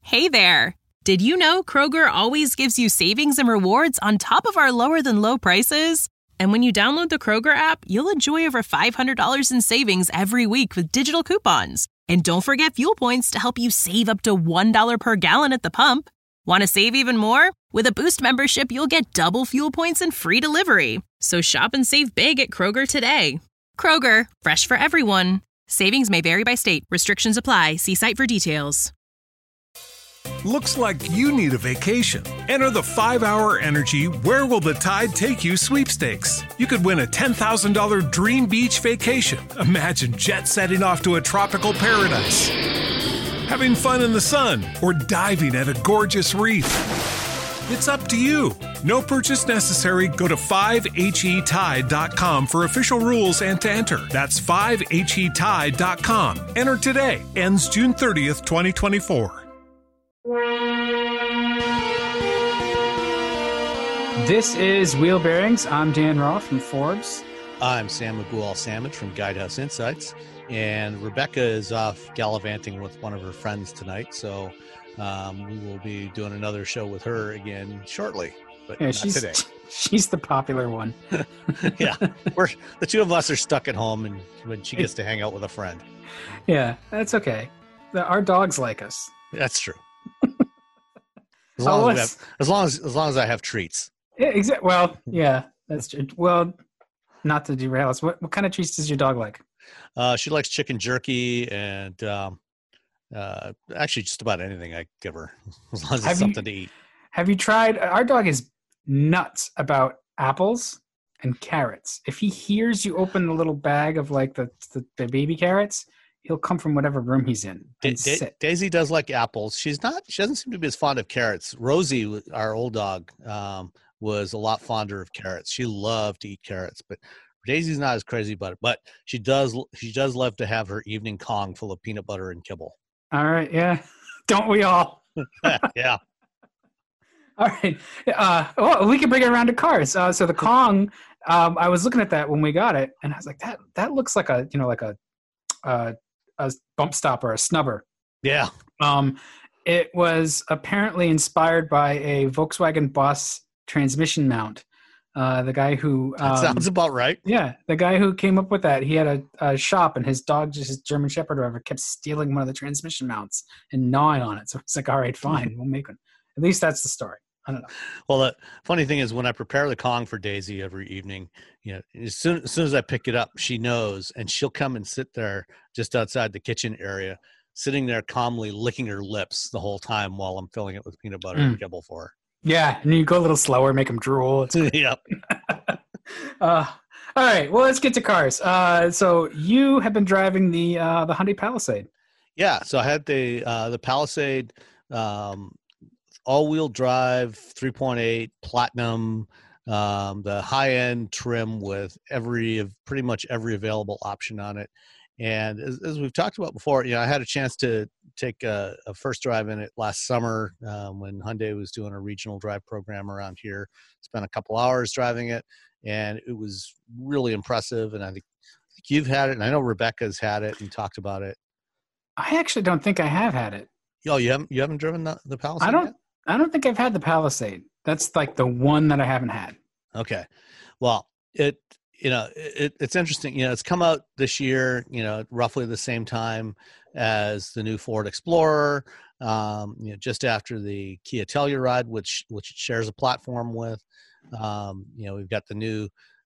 Hey there! Did you know Kroger always gives you savings and rewards on top of our lower-than-low prices? And when you download the Kroger app, you'll enjoy over $500 in savings every week with digital coupons. And don't forget fuel points to help you save up to $1 per gallon at the pump. Want to save even more? With a Boost membership, you'll get double fuel points and free delivery. So shop and save big at Kroger today. Kroger, fresh for everyone. Savings may vary by state. Restrictions apply. See site for details. Looks like you need a vacation. Enter the 5-Hour Energy Where Will the Tide Take You sweepstakes. You could win a $10,000 dream beach vacation. Imagine jet setting off to a tropical paradise, having fun in the sun, or diving at a gorgeous reef. It's up to you. No purchase necessary. Go to 5HETide.com for official rules and to enter. That's 5HETide.com. Enter today. Ends June 30th, 2024. This is Wheel Bearings. I'm Dan Roth from Forbes. I'm Sam McGool-Salmage from Guidehouse Insights. And Rebecca is off gallivanting with one of her friends tonight. So we will be doing another show with her again shortly, but not today. She's the popular one. Yeah. The two of us are stuck at home, and when she gets to hang out with a friend. Yeah, that's okay. Our dogs like us. That's true. As long as I have treats. Yeah, exactly. Well, yeah, that's true. Well, not to derail us. What kind of treats does your dog like? She likes chicken jerky and actually just about anything I give her, as long as it's something to eat. Have you tried? Our dog is nuts about apples and carrots. If he hears you open the little bag of like the baby carrots, he'll come from whatever room he's in and sit. Daisy does like apples. She doesn't seem to be as fond of carrots. Rosie, our old dog, was a lot fonder of carrots. She loved to eat carrots, but Daisy's not as crazy about it. But she does love to have her evening Kong full of peanut butter and kibble. All right, yeah. Don't we all? Yeah. All right. Well, we can bring it around to cars. So the Kong, I was looking at that when we got it, and I was like, that looks like a bump stopper, a snubber. Yeah. It was apparently inspired by a Volkswagen Bus transmission mount. The guy who that sounds about right. Yeah, the guy who came up with that, he had a shop, and his dog, just his German Shepherd or whatever, kept stealing one of the transmission mounts and gnawing on it. So it's like, all right, fine, we'll make one. At least that's the story. I don't know. Well, the funny thing is, when I prepare the Kong for Daisy every evening, as soon as I pick it up, she knows, and she'll come and sit there just outside the kitchen area, sitting there calmly licking her lips the whole time while I'm filling it with peanut butter and kibble for her. Yeah, and you go a little slower, make them drool. Yep. All right, well, let's get to cars. So you have been driving the Hyundai Palisade. Yeah, so I had the Palisade, all-wheel drive, 3.8 Platinum, the high-end trim with pretty much every available option on it. And as we've talked about before, I had a chance to take a first drive in it last summer when Hyundai was doing a regional drive program around here. Spent a couple hours driving it, and it was really impressive. And I think you've had it, and I know Rebecca's had it and talked about it. I actually don't think I have had it. Oh, you haven't driven the Palisade yet? I don't think I've had the Palisade. That's like the one that I haven't had. Okay. Well, it's interesting. It's come out this year, roughly the same time as the new Ford Explorer, just after the Kia Telluride, which it shares a platform with. We've got the new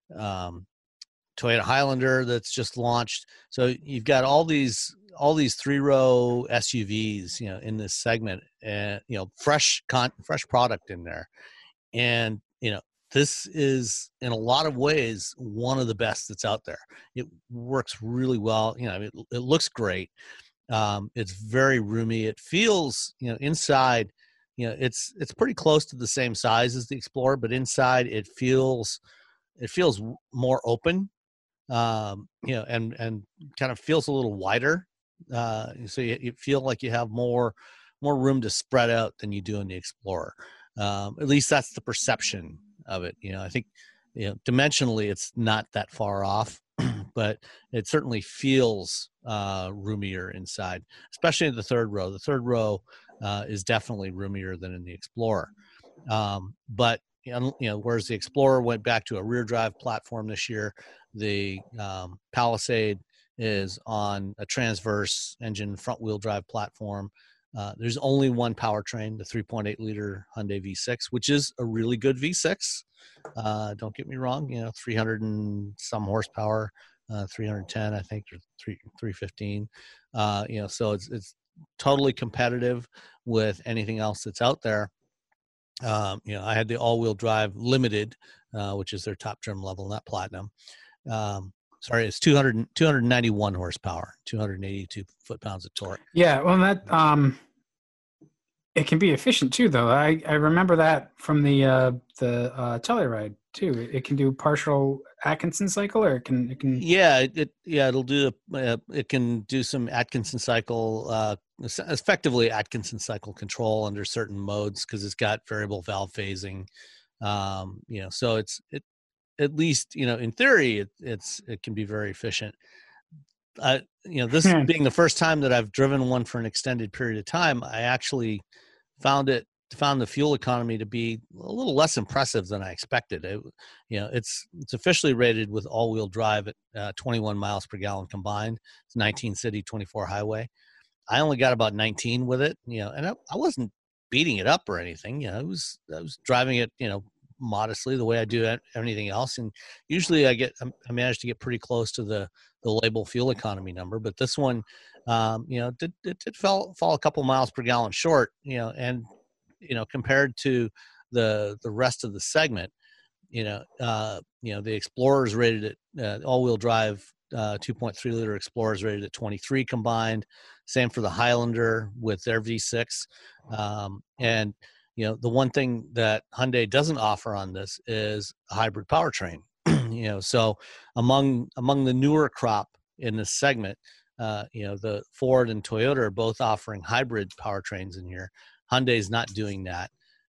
Toyota Highlander that's just launched. So you've got all these 3-row SUVs, in this segment, and fresh product in there, and this is, in a lot of ways, one of the best that's out there. It works really well. It looks great. It's very roomy. It feels, inside, it's pretty close to the same size as the Explorer, but inside it feels more open, and kind of feels a little wider. So you feel like you have more room to spread out than you do in the Explorer. At least that's the perception of it. I think, dimensionally it's not that far off, but it certainly feels roomier inside, especially in the third row. The third row is definitely roomier than in the Explorer. But whereas the Explorer went back to a rear drive platform this year, the Palisade is on a transverse engine front wheel drive platform. There's only one powertrain, the 3.8 liter Hyundai V6, which is a really good V6. Don't get me wrong, 300 and some horsepower, 310, I think, or 315. So it's totally competitive with anything else that's out there. I had the all-wheel drive Limited, which is their top trim level, not Platinum. It's 291 horsepower, 282 foot-pounds of torque. Yeah, well, that it can be efficient too, though. I remember that from the Telluride too. It can do partial Atkinson cycle, or it can. Yeah, it'll do. It can do some Atkinson cycle, effectively Atkinson cycle control under certain modes because it's got variable valve phasing. So it's at least in theory it can be very efficient. This being the first time that I've driven one for an extended period of time, I actually found the fuel economy to be a little less impressive than I expected. It's officially rated with all-wheel drive at 21 miles per gallon combined. It's 19 city, 24 highway. I only got about 19 with it, and I wasn't beating it up or anything. I was driving it, modestly the way I do anything else. And usually I managed to get pretty close to the label fuel economy number, but this one, did fall a couple miles per gallon short, and, compared to the rest of the segment, the Explorer is rated at all-wheel drive, 2.3 liter Explorer is rated at 23 combined. Same for the Highlander with their V6. And the one thing that Hyundai doesn't offer on this is a hybrid powertrain. So among the newer crop in this segment, the Ford and Toyota are both offering hybrid powertrains in here. Hyundai's not doing that.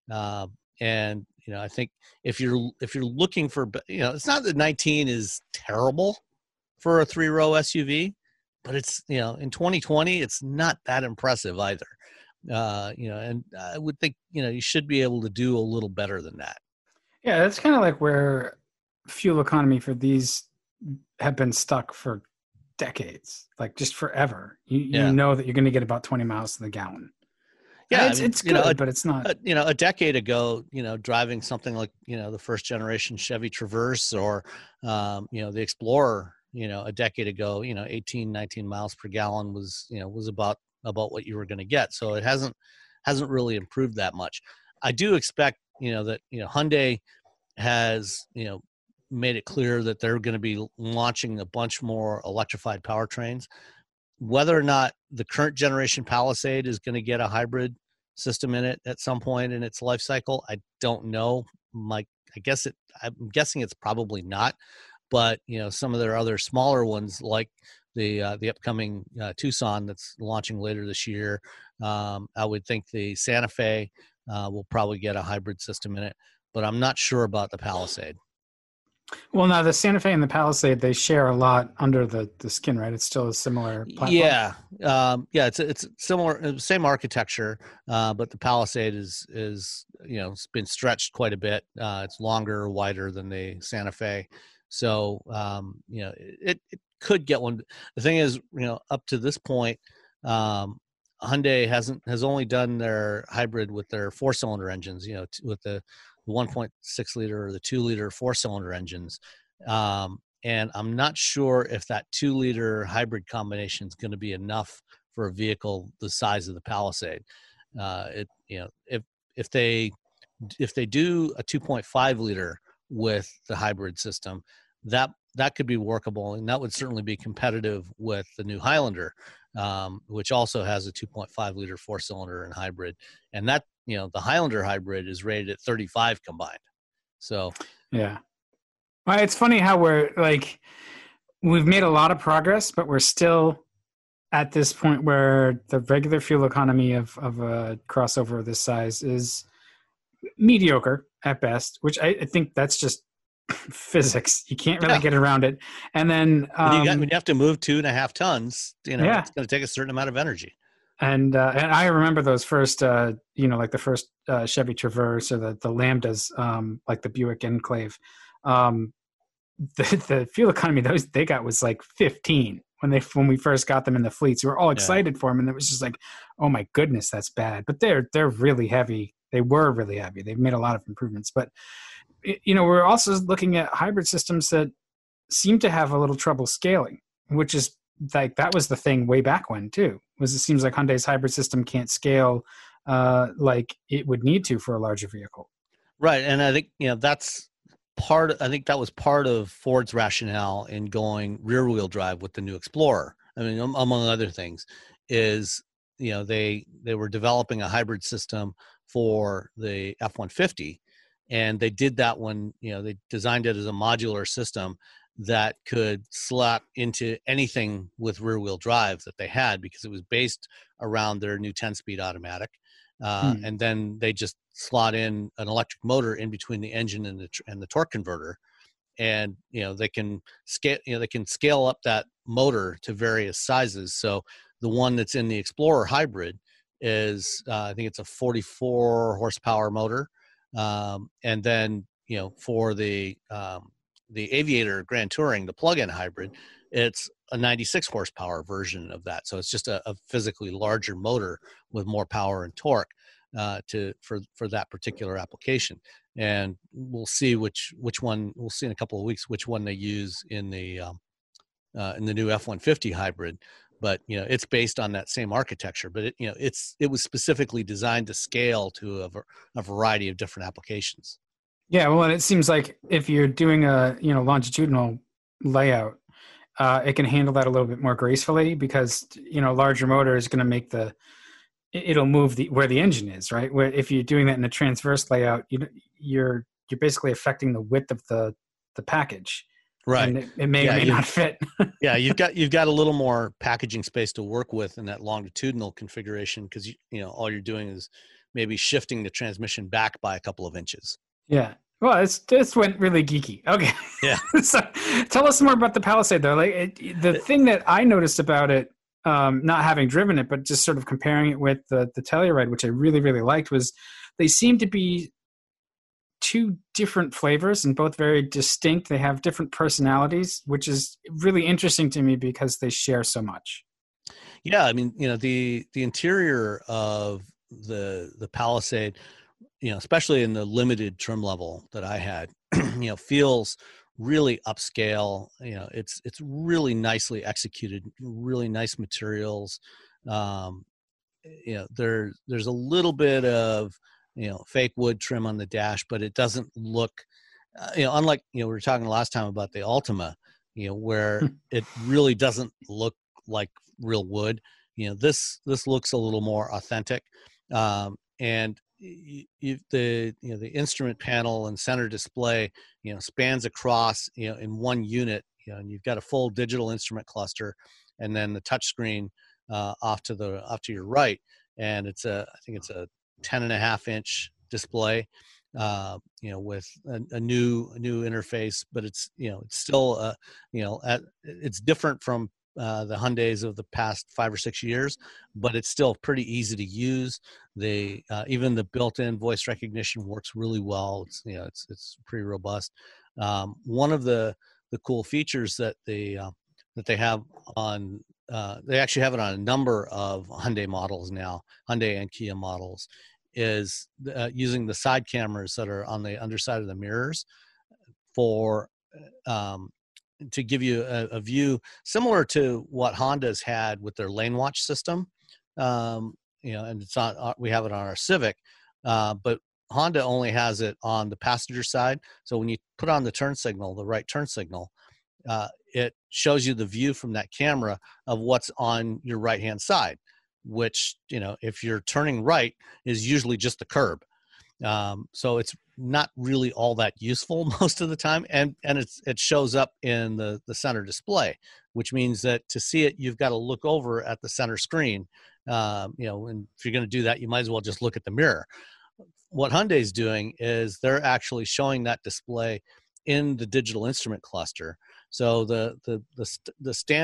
And I think if you're looking for, it's not that 19 is terrible for a 3-row SUV, but it's, in 2020, it's not that impressive either. And I would think, you should be able to do a little better than that. Yeah, that's kind of like where fuel economy for these have been stuck for decades, like just forever. You know that you're going to get about 20 miles to the gallon. Yeah, it's good, but it's not. A decade ago, driving something like, the first generation Chevy Traverse or, the Explorer, a decade ago, 18, 19 miles per gallon was about what you were going to get. So it hasn't really improved that much. I do expect, that, Hyundai has, made it clear that they're going to be launching a bunch more electrified powertrains. Whether or not the current generation Palisade is going to get a hybrid system in it at some point in its life cycle, I don't know. I'm guessing it's probably not. But some of their other smaller ones, like the upcoming Tucson that's launching later this year, I would think the Santa Fe will probably get a hybrid system in it. But I'm not sure about the Palisade. Well, now the Santa Fe and the Palisade, they share a lot under the skin, right? It's still a similar platform. Yeah. It's similar, same architecture, but the Palisade is it's been stretched quite a bit. It's longer, wider than the Santa Fe. So, it could get one. The thing is, up to this point, Hyundai has only done their hybrid with their 4-cylinder engines, with the 1.6 liter or the 2 liter 4-cylinder engines. And I'm not sure if that 2 liter hybrid combination is going to be enough for a vehicle the size of the Palisade. If they do a 2.5 liter with the hybrid system, that could be workable, and that would certainly be competitive with the new Highlander, which also has a 2.5 liter 4-cylinder and hybrid. And that, the Highlander hybrid is rated at 35 combined. So yeah, well, it's funny how we've made a lot of progress, but we're still at this point where the regular fuel economy of a crossover of this size is mediocre at best, which I think that's just physics. You can't really get around it. And then when you have to move 2.5 tons, it's going to take a certain amount of energy. And I remember those first, like the first Chevy Traverse or the Lambdas, like the Buick Enclave. Um, the fuel economy those they got was like 15 when we first got them in the fleets. We were all excited for them, and it was just like, oh my goodness, that's bad. But they're really heavy. They were really heavy. They've made a lot of improvements, but we're also looking at hybrid systems that seem to have a little trouble scaling, which is like that was the thing way back when too. It seems like Hyundai's hybrid system can't scale like it would need to for a larger vehicle. Right, and I think that's I think that was part of Ford's rationale in going rear-wheel drive with the new Explorer. I mean, among other things, is they were developing a hybrid system for the F-150, and they did that when they designed it as a modular system that could slot into anything with rear-wheel drive that they had, because it was based around their new 10-speed automatic. And then they just slot in an electric motor in between the engine and the torque converter, and they can scale up that motor to various sizes. So the one that's in the Explorer hybrid is I think it's a 44 horsepower motor, and then for the Aviator Grand Touring, the plug-in hybrid, it's a 96 horsepower version of that. So it's just a physically larger motor with more power and torque for that particular application. And we'll see which one we'll see in a couple of weeks, which one they use in the new F-150 hybrid. But it's based on that same architecture. But it was specifically designed to scale to a variety of different applications. Yeah, well, and it seems like if you're doing a longitudinal layout, it can handle that a little bit more gracefully, because larger motor is going to make it'll move where the engine is, right? Where if you're doing that in a transverse layout, you're basically affecting the width of the package, right? And it may or may not fit. Yeah, you've got a little more packaging space to work with in that longitudinal configuration, because all you're doing is maybe shifting the transmission back by a couple of inches. Yeah. Well, this went really geeky. Okay. Yeah. So tell us more about the Palisade, though. Like the thing that I noticed about it, not having driven it, but just sort of comparing it with the Telluride, which I really, really liked, was they seem to be two different flavors and both very distinct. They have different personalities, which is really interesting to me because they share so much. Yeah. I mean, the interior of the Palisade, especially in the limited trim level that I had, feels really upscale. It's really nicely executed, really nice materials. There's a little bit of fake wood trim on the dash, but it doesn't look unlike we were talking last time about the Altima, where it really doesn't look like real wood. This looks a little more authentic, and the instrument panel and center display spans across in one unit, and you've got a full digital instrument cluster, and then the touch screen off to your right, and I think it's a 10.5-inch display, with a new interface, but it's still it's different from the Hyundais of the past 5 or 6 years, but it's still pretty easy to use. Even the built-in voice recognition works really well. It's pretty robust. One of the cool features that they have on they actually have it on a number of Hyundai models now, Hyundai and Kia models, is using the side cameras that are on the underside of the mirrors for to give you a view similar to what Honda's had with their lane watch system. And it's on, we have it on our Civic, but Honda only has it on the passenger side. So when you put on the turn signal, the right turn signal, it shows you the view from that camera of what's on your right-hand side, which, if you're turning right, is usually just the curb. So it's not really all that useful most of the time, and it shows up in the center display, which means that to see it, you've got to look over at the center screen. And if you're going to do that, you might as well just look at the mirror. What Hyundai's doing is they're actually showing that display in the digital instrument cluster. So the standard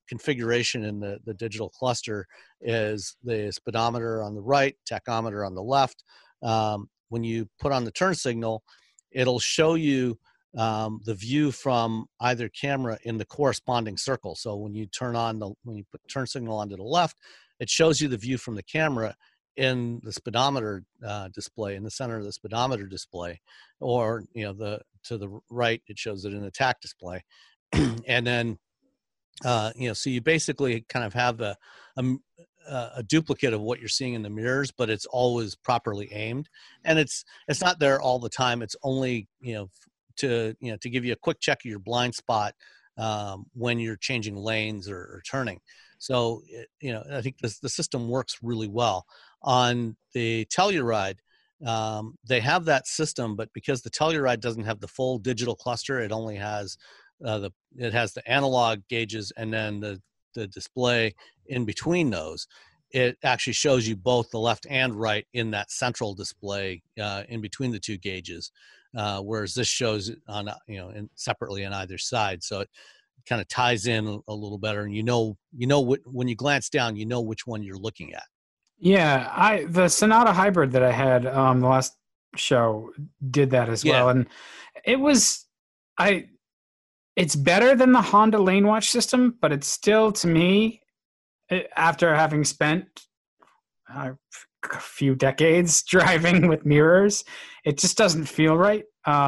configuration in the digital cluster is the speedometer on the right, tachometer on the left. When you put on the turn signal, it'll show you the view from either camera in the corresponding circle. So when you when you put turn signal onto the left, it shows you the view from the camera in the speedometer display, in the center of the speedometer display, or to the right, it shows it in the tach display. And then so you basically kind of have a duplicate of what you're seeing in the mirrors, but it's always properly aimed, and it's not there all the time. It's only to give you a quick check of your blind spot when you're changing lanes or turning. So I think the system works really well. On the Telluride, they have that system, but because the Telluride doesn't have the full digital cluster, it only has it has the analog gauges and then the display in between those. It actually shows you both the left and right in that central display in between the two gauges, whereas this shows it on separately on either side. So it kind of ties in a little better, and when you glance down, you know which one you're looking at. Yeah, the Sonata Hybrid that I had the last show did that as well, and it's better than the Honda Lane Watch system, but it's still, to me, after having spent a few decades driving with mirrors, it just doesn't feel right.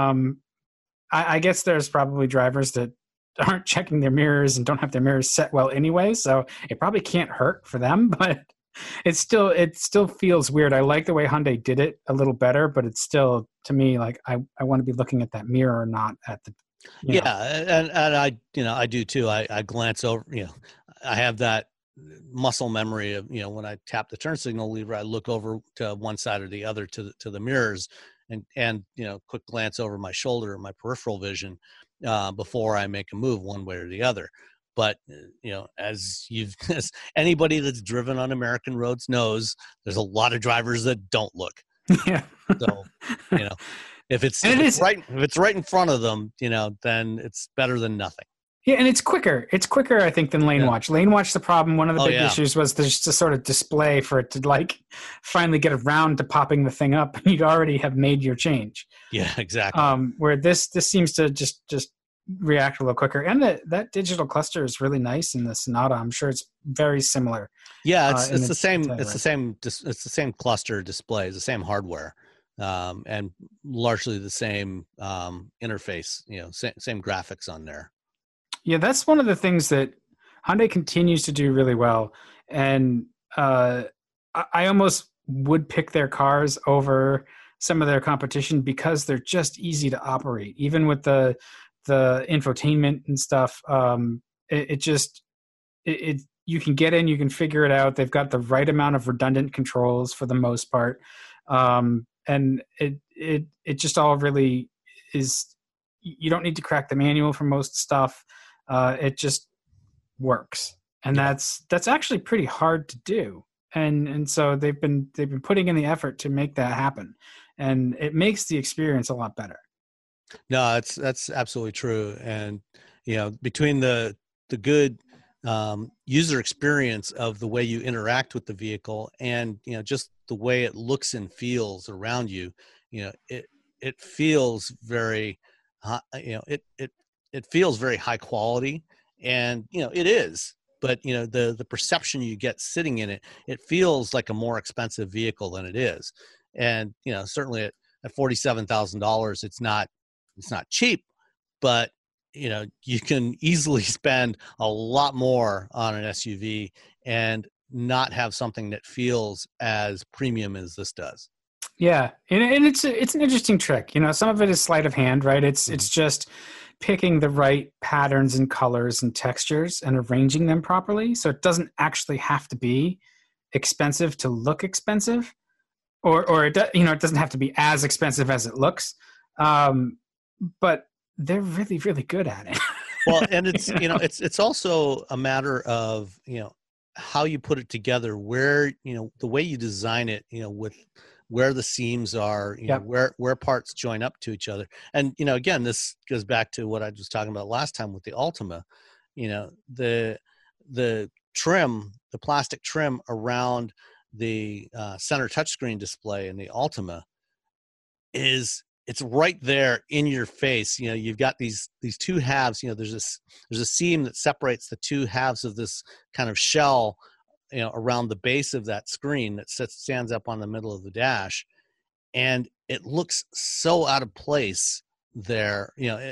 I guess there's probably drivers that aren't checking their mirrors and don't have their mirrors set well anyway, so it probably can't hurt for them, but it still feels weird. I like the way Hyundai did it a little better, but it's still, to me, like I want to be looking at that mirror, not at the and I do too. I glance over, I have that muscle memory of, when I tap the turn signal lever, I look over to one side or the other to the mirrors and quick glance over my shoulder, my peripheral vision, before I make a move one way or the other. But, as anybody that's driven on American roads knows, there's a lot of drivers that don't look. Yeah. So, if it's right in front of them, then it's better than nothing. Yeah, and it's quicker. It's quicker, I think, than Lane Watch. Lane Watch, the problem, one of the big issues was there's just a sort of display for it to finally get around to popping the thing up, and you'd already have made your change. Yeah, exactly. Where this seems to just react a little quicker, and that digital cluster is really nice in the Sonata. I'm sure it's very similar. Yeah, it's the same. It's the same cluster display, the same hardware. And largely the same interface, same graphics on there. Yeah, that's one of the things that Hyundai continues to do really well. And I almost would pick their cars over some of their competition because they're just easy to operate. Even with the infotainment and stuff, you can get in, you can figure it out. They've got the right amount of redundant controls for the most part. And it just all really is. You don't need to crack the manual for most stuff. It just works, and that's actually pretty hard to do. And so they've been putting in the effort to make that happen, and it makes the experience a lot better. No, that's absolutely true. And between the good user experience of the way you interact with the vehicle and just the way it looks and feels around you, it feels very it feels very high quality, and it is, but the perception you get sitting in it feels like a more expensive vehicle than it is. And certainly at $47,000 it's not cheap, but you can easily spend a lot more on an SUV and not have something that feels as premium as this does. Yeah, and it's an interesting trick. Some of it is sleight of hand, right? It's just picking the right patterns and colors and textures and arranging them properly, so it doesn't actually have to be expensive to look expensive, or it doesn't have to be as expensive as it looks. But they're really, really good at it. Well, and it's it's also a matter of how you put it together, where the way you design it, with where the seams are, where parts join up to each other. And again, this goes back to what I was talking about last time with the Altima. The the trim, the plastic trim around the center touchscreen display in the Ultima it's right there in your face. You know, you've got these two halves. You know, there's a seam that separates the two halves of this kind of shell, you know, around the base of that screen that stands up on the middle of the dash, and it looks so out of place there. You know,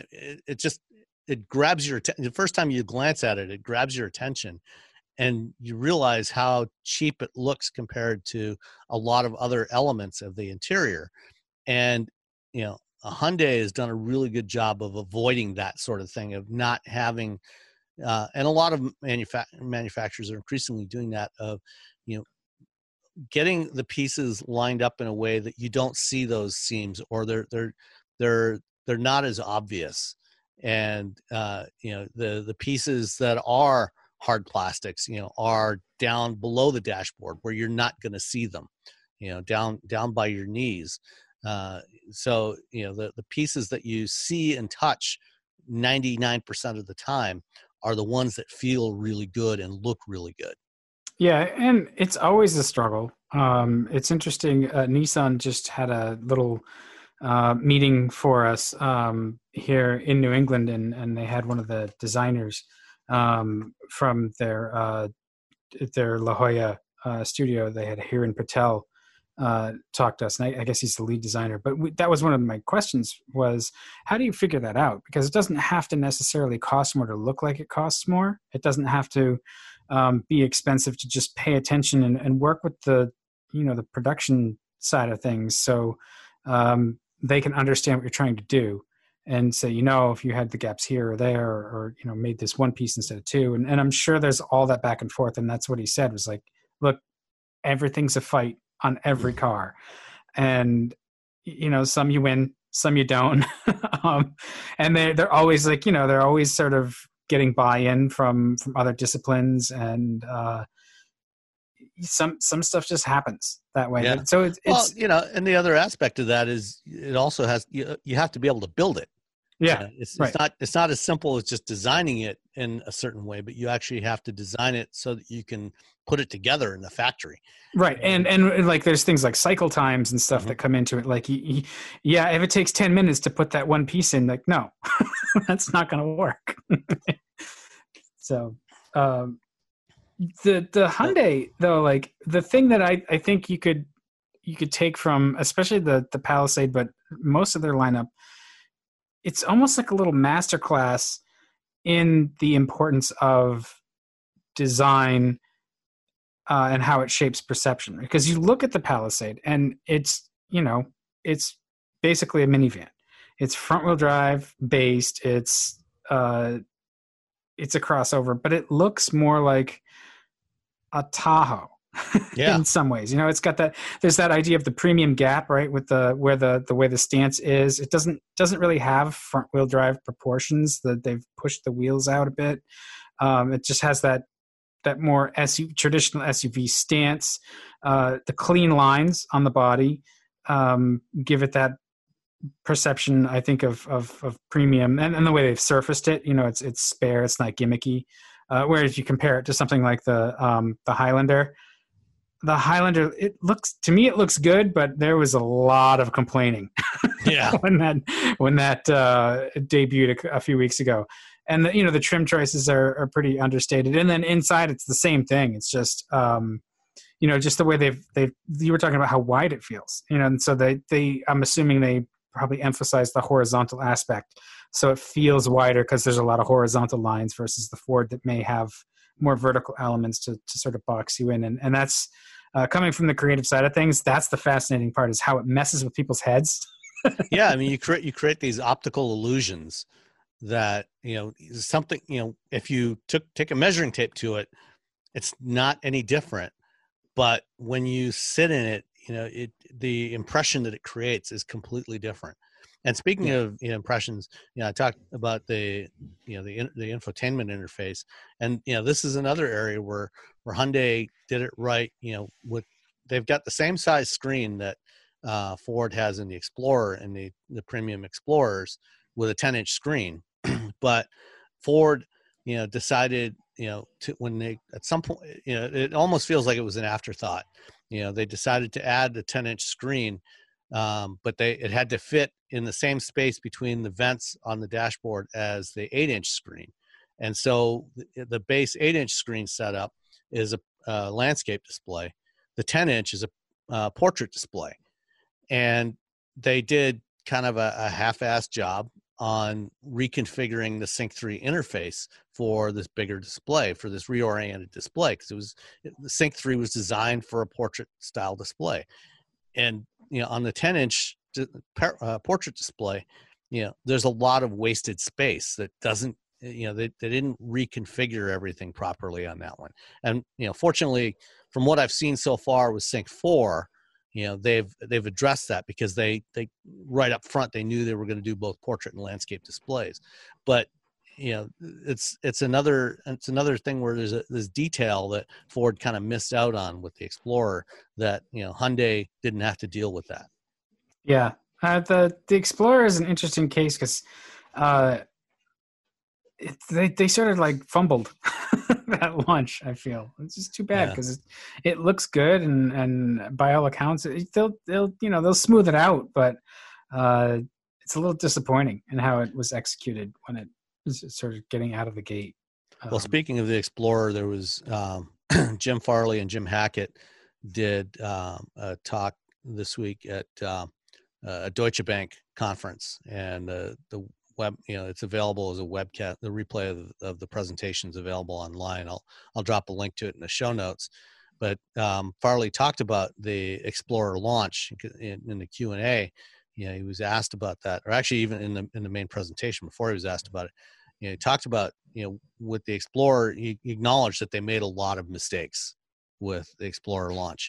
it grabs your attention. The first time you glance at it, it grabs your attention, and you realize how cheap it looks compared to a lot of other elements of the interior. And, you know, Hyundai has done a really good job of avoiding that sort of thing, of not having, and a lot of manufacturers are increasingly doing that, of, you know, getting the pieces lined up in a way that you don't see those seams, or they're not as obvious. And, you know, the pieces that are hard plastics, you know, are down below the dashboard where you're not going to see them, you know, down by your knees. So, you know, the pieces that you see and touch 99% of the time are the ones that feel really good and look really good. Yeah, and it's always a struggle. It's interesting. Nissan just had a little meeting for us here in New England, and they had one of the designers from their La Jolla studio. They had Hiren Patel talk to us, and I guess he's the lead designer. But that was one of my questions, was how do you figure that out? Because it doesn't have to necessarily cost more to look like it costs more. It doesn't have to be expensive to just pay attention and work with the, you know, the production side of things, so they can understand what you're trying to do, and say, you know, if you had the gaps here or there, or you know, made this one piece instead of two. And I'm sure there's all that back and forth. And that's what he said, was like, look, everything's a fight on every car, and you know, some you win, some you don't. And they're always like, you know, they're always sort of getting buy-in from other disciplines, and some stuff just happens that way. Yeah. So it's well, you know, and the other aspect of that is it also has, you have to be able to build it. Yeah, you know, it's not as simple as just designing it in a certain way, but you actually have to design it so that you can put it together in the factory. Right. And like there's things like cycle times and stuff that come into it. Like, yeah, if it takes 10 minutes to put that one piece in, like, no, that's not going to work. So the Hyundai, though, like the thing that I think you could take from, especially the Palisade, but most of their lineup, it's almost like a little masterclass in the importance of design and how it shapes perception. Because you look at the Palisade and it's, you know, it's basically a minivan. It's front-wheel drive based. It's a crossover, but it looks more like a Tahoe. Yeah. In some ways, you know, it's got that, there's that idea of the premium gap, right? With the way the stance is, it doesn't really have front wheel drive proportions, that they've pushed the wheels out a bit. It just has that more traditional SUV stance. The clean lines on the body give it that perception, I think, of premium, and the way they've surfaced it, you know, it's spare, it's not gimmicky. Whereas you compare it to something like the Highlander. The Highlander, it looks good, but there was a lot of complaining. Yeah, when that debuted a few weeks ago, and the trim choices are pretty understated. And then inside, it's the same thing. It's just just the way they've you were talking about how wide it feels, and so they I'm assuming they probably emphasize the horizontal aspect, so it feels wider because there's a lot of horizontal lines versus the Ford that may have more vertical elements to sort of box you in. And that's coming from the creative side of things. That's the fascinating part, is how it messes with people's heads. Yeah. I mean, you create these optical illusions that, something, if you take a measuring tape to it, it's not any different. But when you sit in it, the impression that it creates is completely different. And speaking of impressions, I talked about the infotainment interface, and this is another area where Hyundai did it right. They've got the same size screen that Ford has in the Explorer and the premium Explorers, with a 10-inch screen, but Ford decided when they, at some point, it almost feels like it was an afterthought. They decided to add the 10-inch screen, but it had to fit in the same space between the vents on the dashboard as the 8-inch screen. And so the base 8-inch screen setup is a landscape display. The 10-inch is a portrait display. And they did kind of a half-assed job on reconfiguring the Sync 3 interface for this bigger display, for this reoriented display, because the Sync 3 was designed for a portrait style display. And on the 10-inch portrait display, there's a lot of wasted space that doesn't, they didn't reconfigure everything properly on that one. And fortunately, from what I've seen so far with Sync 4, they've addressed that, because they right up front, they knew they were going to do both portrait and landscape displays. But it's another thing where there's this detail that Ford kind of missed out on with the Explorer, that Hyundai didn't have to deal with that. Yeah, the Explorer is an interesting case, because they sort of like fumbled at launch. I feel it's just too bad, because it looks good, and by all accounts they'll smooth it out, but it's a little disappointing in how it was executed when it was sort of getting out of the gate. Well, speaking of the Explorer, there was Jim Farley and Jim Hackett did a talk this week at a Deutsche Bank conference, and the web, it's available as a webcast. The replay of the presentation is available online. I'll drop a link to it in the show notes. But Farley talked about the Explorer launch in the Q&A. He was asked about that, or actually even in the main presentation before he was asked about it. He talked about with the Explorer, he acknowledged that they made a lot of mistakes with the Explorer launch.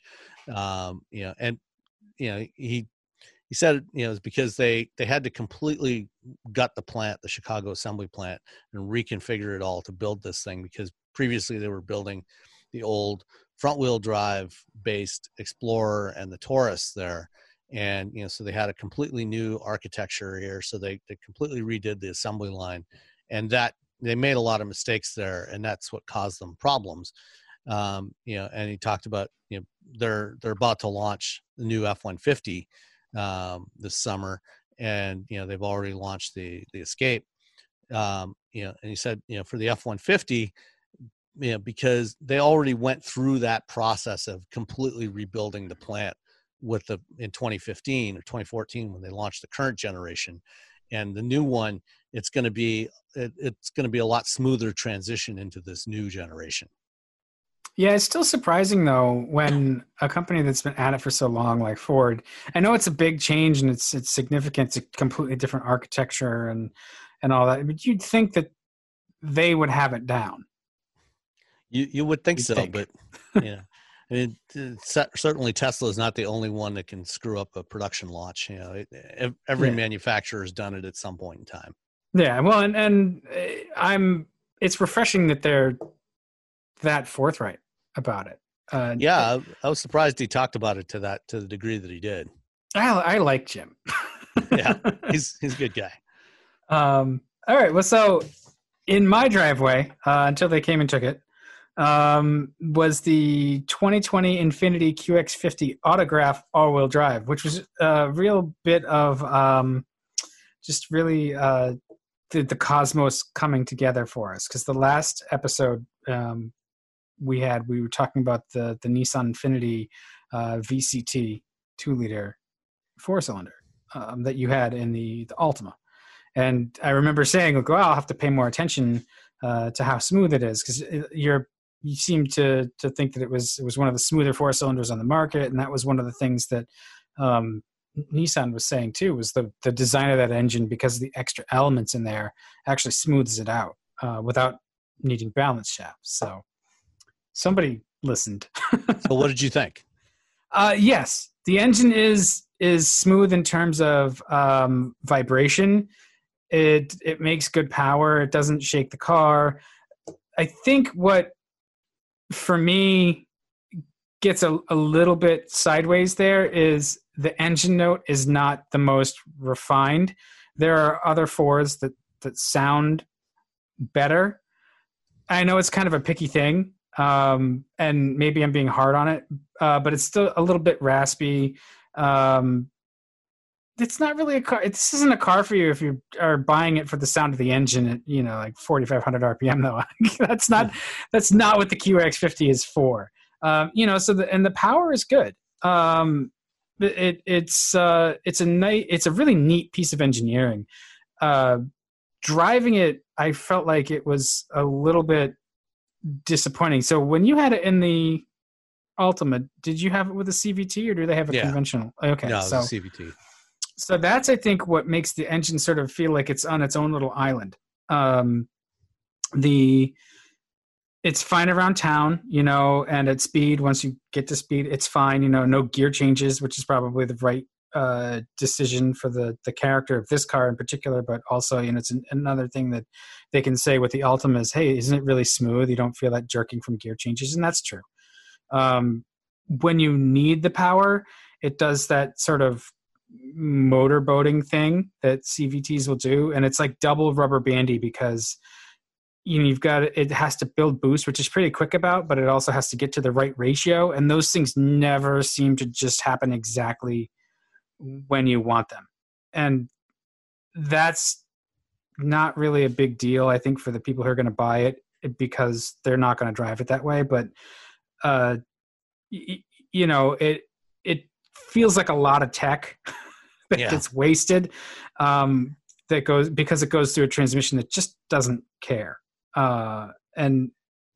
He said, it's because they had to completely gut the plant, the Chicago assembly plant, and reconfigure it all to build this thing, because previously they were building the old front-wheel drive based Explorer and the Taurus there. And, so they had a completely new architecture here. So they completely redid the assembly line, and that they made a lot of mistakes there, and that's what caused them problems. And he talked about, they're about to launch the new F-150 this summer, and they've already launched the Escape, and he said for the F-150, because they already went through that process of completely rebuilding the plant in 2015 or 2014 when they launched the current generation, and the new one, it's going to be a lot smoother transition into this new generation. Yeah, it's still surprising, though, when a company that's been at it for so long, like Ford, I know it's a big change and it's significant. It's a completely different architecture and all that, but you'd think that they would have it down. You would think so, but certainly Tesla is not the only one that can screw up a production launch. Every manufacturer has done it at some point in time. Yeah, well, and it's refreshing that they're that forthright about it. I was surprised he talked about it to the degree that he did. I like Jim. Yeah, he's a good guy. All right. Well, so in my driveway, until they came and took it, was the 2020 Infiniti QX50 Autograph all-wheel drive, which was a real bit of just really the cosmos coming together for us. Because the last episode we were talking about the Nissan Infiniti VCT 2-liter 4-cylinder that you had in the Altima. And I remember saying, like, well, I'll have to pay more attention to how smooth it is, because you seem to think that it was one of the smoother 4-cylinders on the market, and that was one of the things that Nissan was saying too, was the design of that engine, because of the extra elements in there, actually smooths it out without needing balance shafts. So somebody listened. So what did you think? Yes, the engine is smooth in terms of vibration. It makes good power. It doesn't shake the car. I think what, for me, gets a little bit sideways there is the engine note is not the most refined. There are other Fords that sound better. I know it's kind of a picky thing, and maybe I'm being hard on it, but it's still a little bit raspy. It's not really a car. This isn't a car for you if you are buying it for the sound of the engine at, like 4,500 RPM though. That's not what the QX50 is for. So the power is good. It's a really neat piece of engineering. Driving it, I felt like it was a little bit disappointing. So when you had it in the Ultimate, did you have it with a CVT or do they have a conventional? Okay, no, it was a CVT. So that's, I think, what makes the engine sort of feel like it's on its own little island. It's fine around town, and at speed. Once you get to speed, it's fine. No gear changes, which is probably the right decision for the character of this car in particular. But also, it's another thing that they can say with the Ultima is, hey, isn't it really smooth? You don't feel that jerking from gear changes, and that's true. When you need the power, it does that sort of motorboating thing that CVTs will do, and it's like double rubber bandy because it has to build boost, which is pretty quick about, but it also has to get to the right ratio, and those things never seem to just happen exactly when you want them. And that's not really a big deal, I think, for the people who are going to buy it, because they're not going to drive it that way. But it feels like a lot of tech that gets wasted, because it goes through a transmission that just doesn't care. And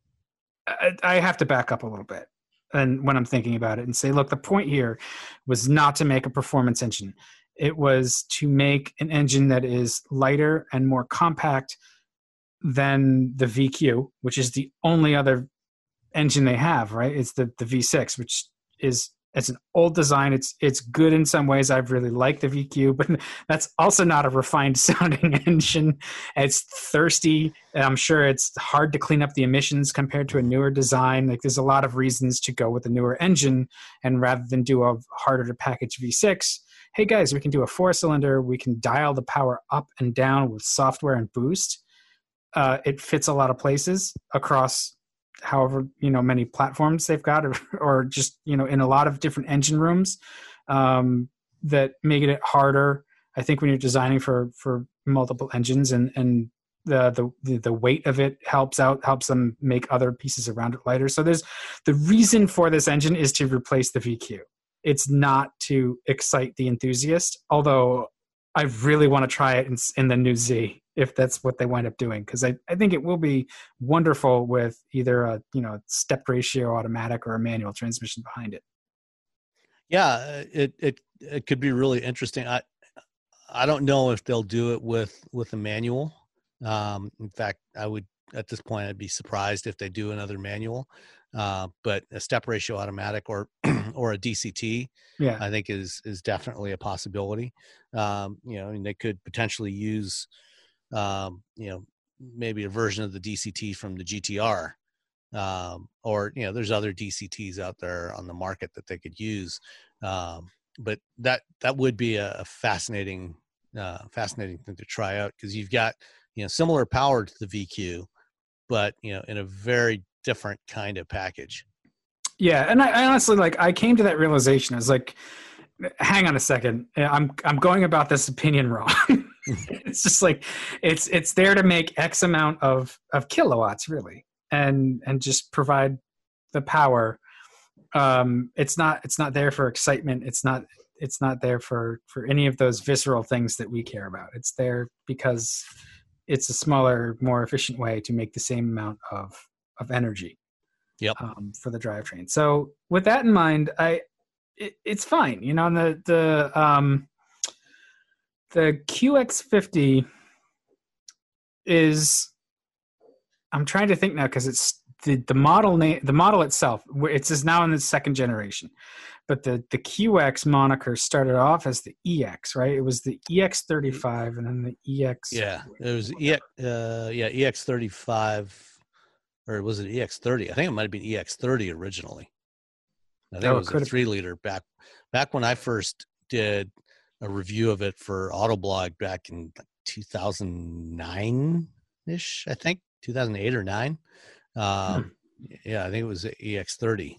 I have to back up a little bit, and when I'm thinking about it, and say, look, the point here was not to make a performance engine. It was to make an engine that is lighter and more compact than the VQ, which is the only other engine they have, right? It's the V6, which it's an old design. It's good in some ways. I've really liked the VQ, but that's also not a refined sounding engine. It's thirsty, and I'm sure it's hard to clean up the emissions compared to a newer design. Like, there's a lot of reasons to go with a newer engine, and rather than do a harder to package V6, hey guys, we can do a 4-cylinder. We can dial the power up and down with software and boost. It fits a lot of places across however many platforms they've got, or just in a lot of different engine rooms, that make it harder, I think, when you're designing for multiple engines, and the weight of it helps them make other pieces around it lighter. So there's the reason for this engine is to replace the VQ. It's not to excite the enthusiast, although I really want to try it in the new Z, if that's what they wind up doing, because I think it will be wonderful with either a step ratio automatic or a manual transmission behind it. Yeah, it could be really interesting. I don't know if they'll do it with a manual. In fact, I would, at this point, I'd be surprised if they do another manual. But a step ratio automatic or a DCT, I think is definitely a possibility. They could potentially use, maybe a version of the DCT from the GTR, or there's other DCTs out there on the market that they could use. But that would be a fascinating thing to try out, because you've got similar power to the VQ, but in a very different kind of package. Yeah, and I honestly, I came to that realization. I was like, hang on a second, I'm going about this opinion wrong. It's just like it's there to make X amount of kilowatts, really, and just provide the power. It's not there for excitement. It's not there for any of those visceral things that we care about. It's there because it's a smaller, more efficient way to make the same amount of energy. Yep. For the drivetrain. So with that in mind, it's fine. The QX50 is, I'm trying to think now, because it's the model name, the model itself, it's now in the second generation, but the QX moniker started off as the EX, right? It was the EX35 and then the EX. Yeah, it was EX35, or was it EX30? I think it might have been EX30 originally. I think it was a 3-liter back when I first did a review of it for Autoblog back in 2009-ish, I think. 2008 or 9. Yeah, I think it was the EX30.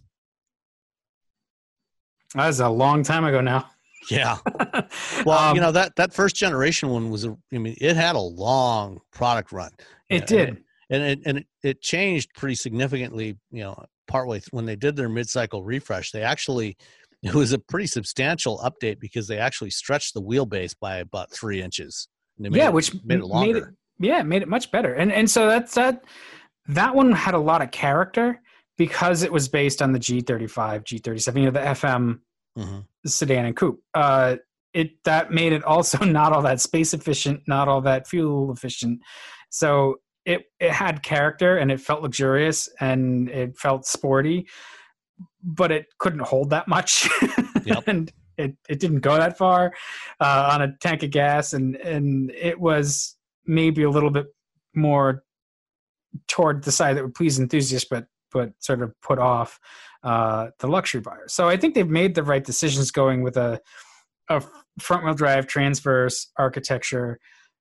That was a long time ago now. Yeah. Well, that first generation one was, it had a long product run. It did. And it changed pretty significantly, partway when they did their mid-cycle refresh. It was a pretty substantial update because they actually stretched the wheelbase by about 3 inches. Which made it longer. Made it much better. And so that one had a lot of character because it was based on the G35, G37, the FM sedan and coupe. That made it also not all that space efficient, not all that fuel efficient. So it had character and it felt luxurious and it felt sporty, but it couldn't hold that much. Yep. And it didn't go that far on a tank of gas, and it was maybe a little bit more toward the side that would please enthusiasts, but sort of put off the luxury buyer. So I think they've made the right decisions going with a front-wheel drive transverse architecture.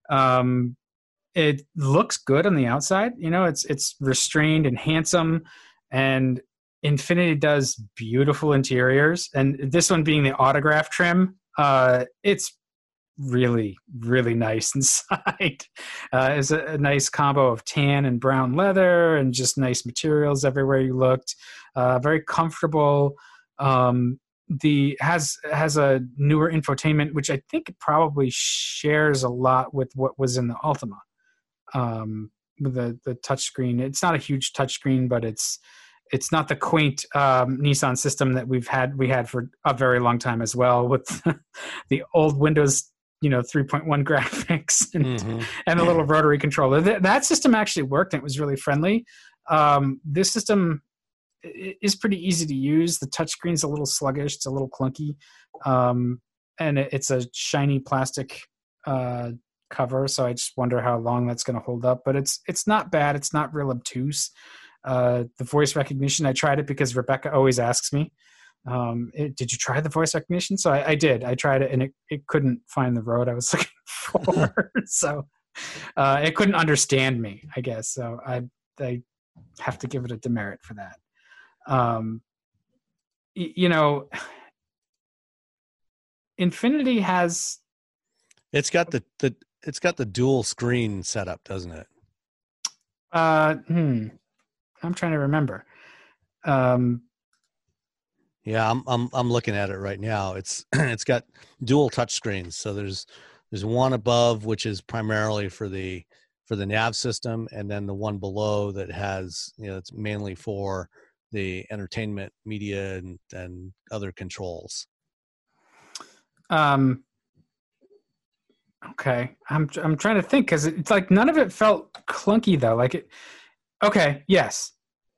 It looks good on the outside. It's restrained and handsome, and Infiniti does beautiful interiors. And this one being the autograph trim, it's really, really nice inside. It's a nice combo of tan and brown leather and just nice materials everywhere you looked. Very comfortable. Has a newer infotainment, which I think probably shares a lot with what was in the Altima. With the touchscreen, it's not a huge touchscreen, but it's not the quaint Nissan system that we had for a very long time as well, with the old Windows 3.1 graphics and a little rotary controller. That system actually worked, and it was really friendly. This system is pretty easy to use. The touchscreen's a little sluggish, it's a little clunky, and it's a shiny plastic cover, so I just wonder how long that's going to hold up. But it's not bad. It's not real obtuse. The voice recognition, I tried it because Rebecca always asks me, did you try the voice recognition? So I did. I tried it, and it couldn't find the road I was looking for. So it couldn't understand me, I guess. So I have to give it a demerit for that. Infiniti has. It's got the dual screen setup, doesn't it? I'm trying to remember. Yeah, I'm looking at it right now. It's got dual touch screens. So there's one above, which is primarily for the nav system, and then the one below that has, it's mainly for the entertainment, media, and other controls. Okay, I'm trying to think, because it's like none of it felt clunky though. Like it. Okay, yes,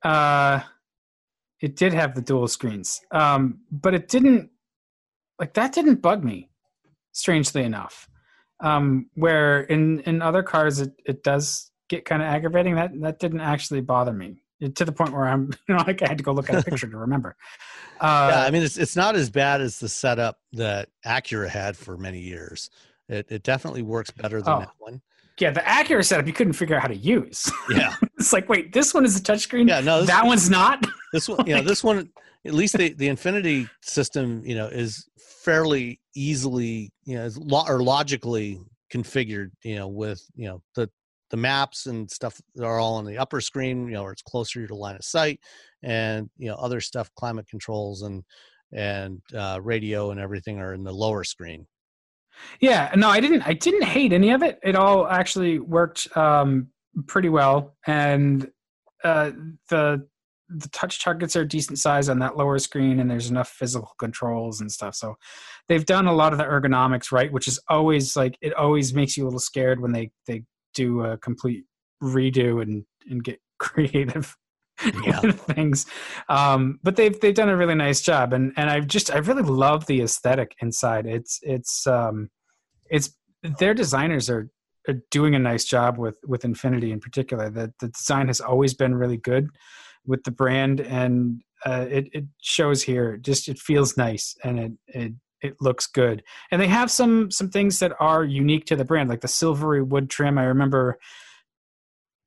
it did have the dual screens, but it didn't. Like that didn't bug me, strangely enough. Where in other cars it does get kind of aggravating. That didn't actually bother me, to the point where I'm like I had to go look at a picture to remember. Yeah, I mean it's not as bad as the setup that Acura had for many years. It definitely works better than that one. Yeah, the Acura setup you couldn't figure out how to use. Yeah, it's like, wait, this one is a touchscreen. Yeah, no, that one's not. This one, this one, at least the Infiniti system, is fairly easily, or logically configured, with the maps and stuff that are all on the upper screen, where it's closer to line of sight, and other stuff, climate controls and radio and everything are in the lower screen. Yeah, no, I didn't hate any of it. It all actually worked pretty well, and the touch targets are decent size on that lower screen, and there's enough physical controls and stuff. So they've done a lot of the ergonomics right, which is always it always makes you a little scared when they do a complete redo and get creative. Yeah. Things, but they've done a really nice job, and I really love the aesthetic inside. It's their designers are doing a nice job with Infiniti in particular. The design has always been really good with the brand, and it shows here. Just it feels nice, and it looks good, and they have some things that are unique to the brand, like the silvery wood trim. I remember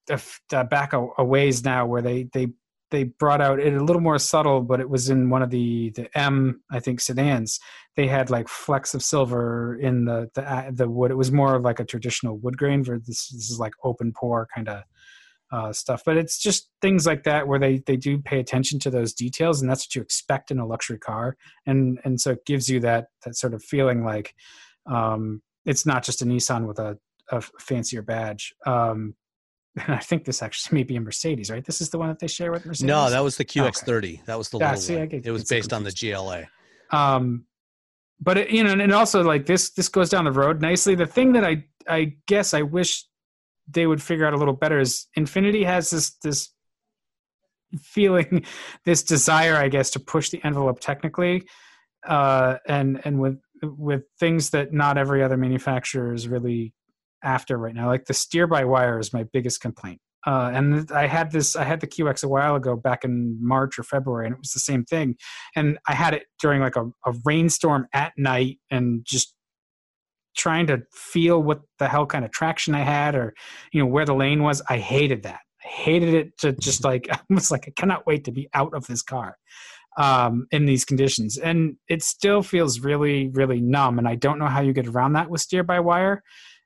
back a ways now, where they brought out it a little more subtle, but it was in one of the M, I think, sedans. They had like flecks of silver in the wood. It was more of like a traditional wood grain. For this is like open pore kind of stuff. But it's just things like that where they do pay attention to those details, and that's what you expect in a luxury car. And so it gives you that sort of feeling like it's not just a Nissan with a fancier badge. And I think this actually may be a Mercedes, right? This is the one that they share with Mercedes? No, that was the QX30. Okay. That was the little one. It was based on the GLA. But it, and also like this goes down the road nicely. The thing that I guess I wish they would figure out a little better is Infiniti has this feeling, this desire, I guess, to push the envelope technically, and with things that not every other manufacturer is really after right now. Like the steer-by-wire is my biggest complaint. And I had the QX a while ago, back in March or February, and it was the same thing. And I had it during like a rainstorm at night, and just trying to feel what the hell kind of traction I had, or where the lane was. I hated that. I hated it to just like, I was like, I cannot wait to be out of this car in these conditions. And it still feels really, really numb. And I don't know how you get around that with steer-by-wire.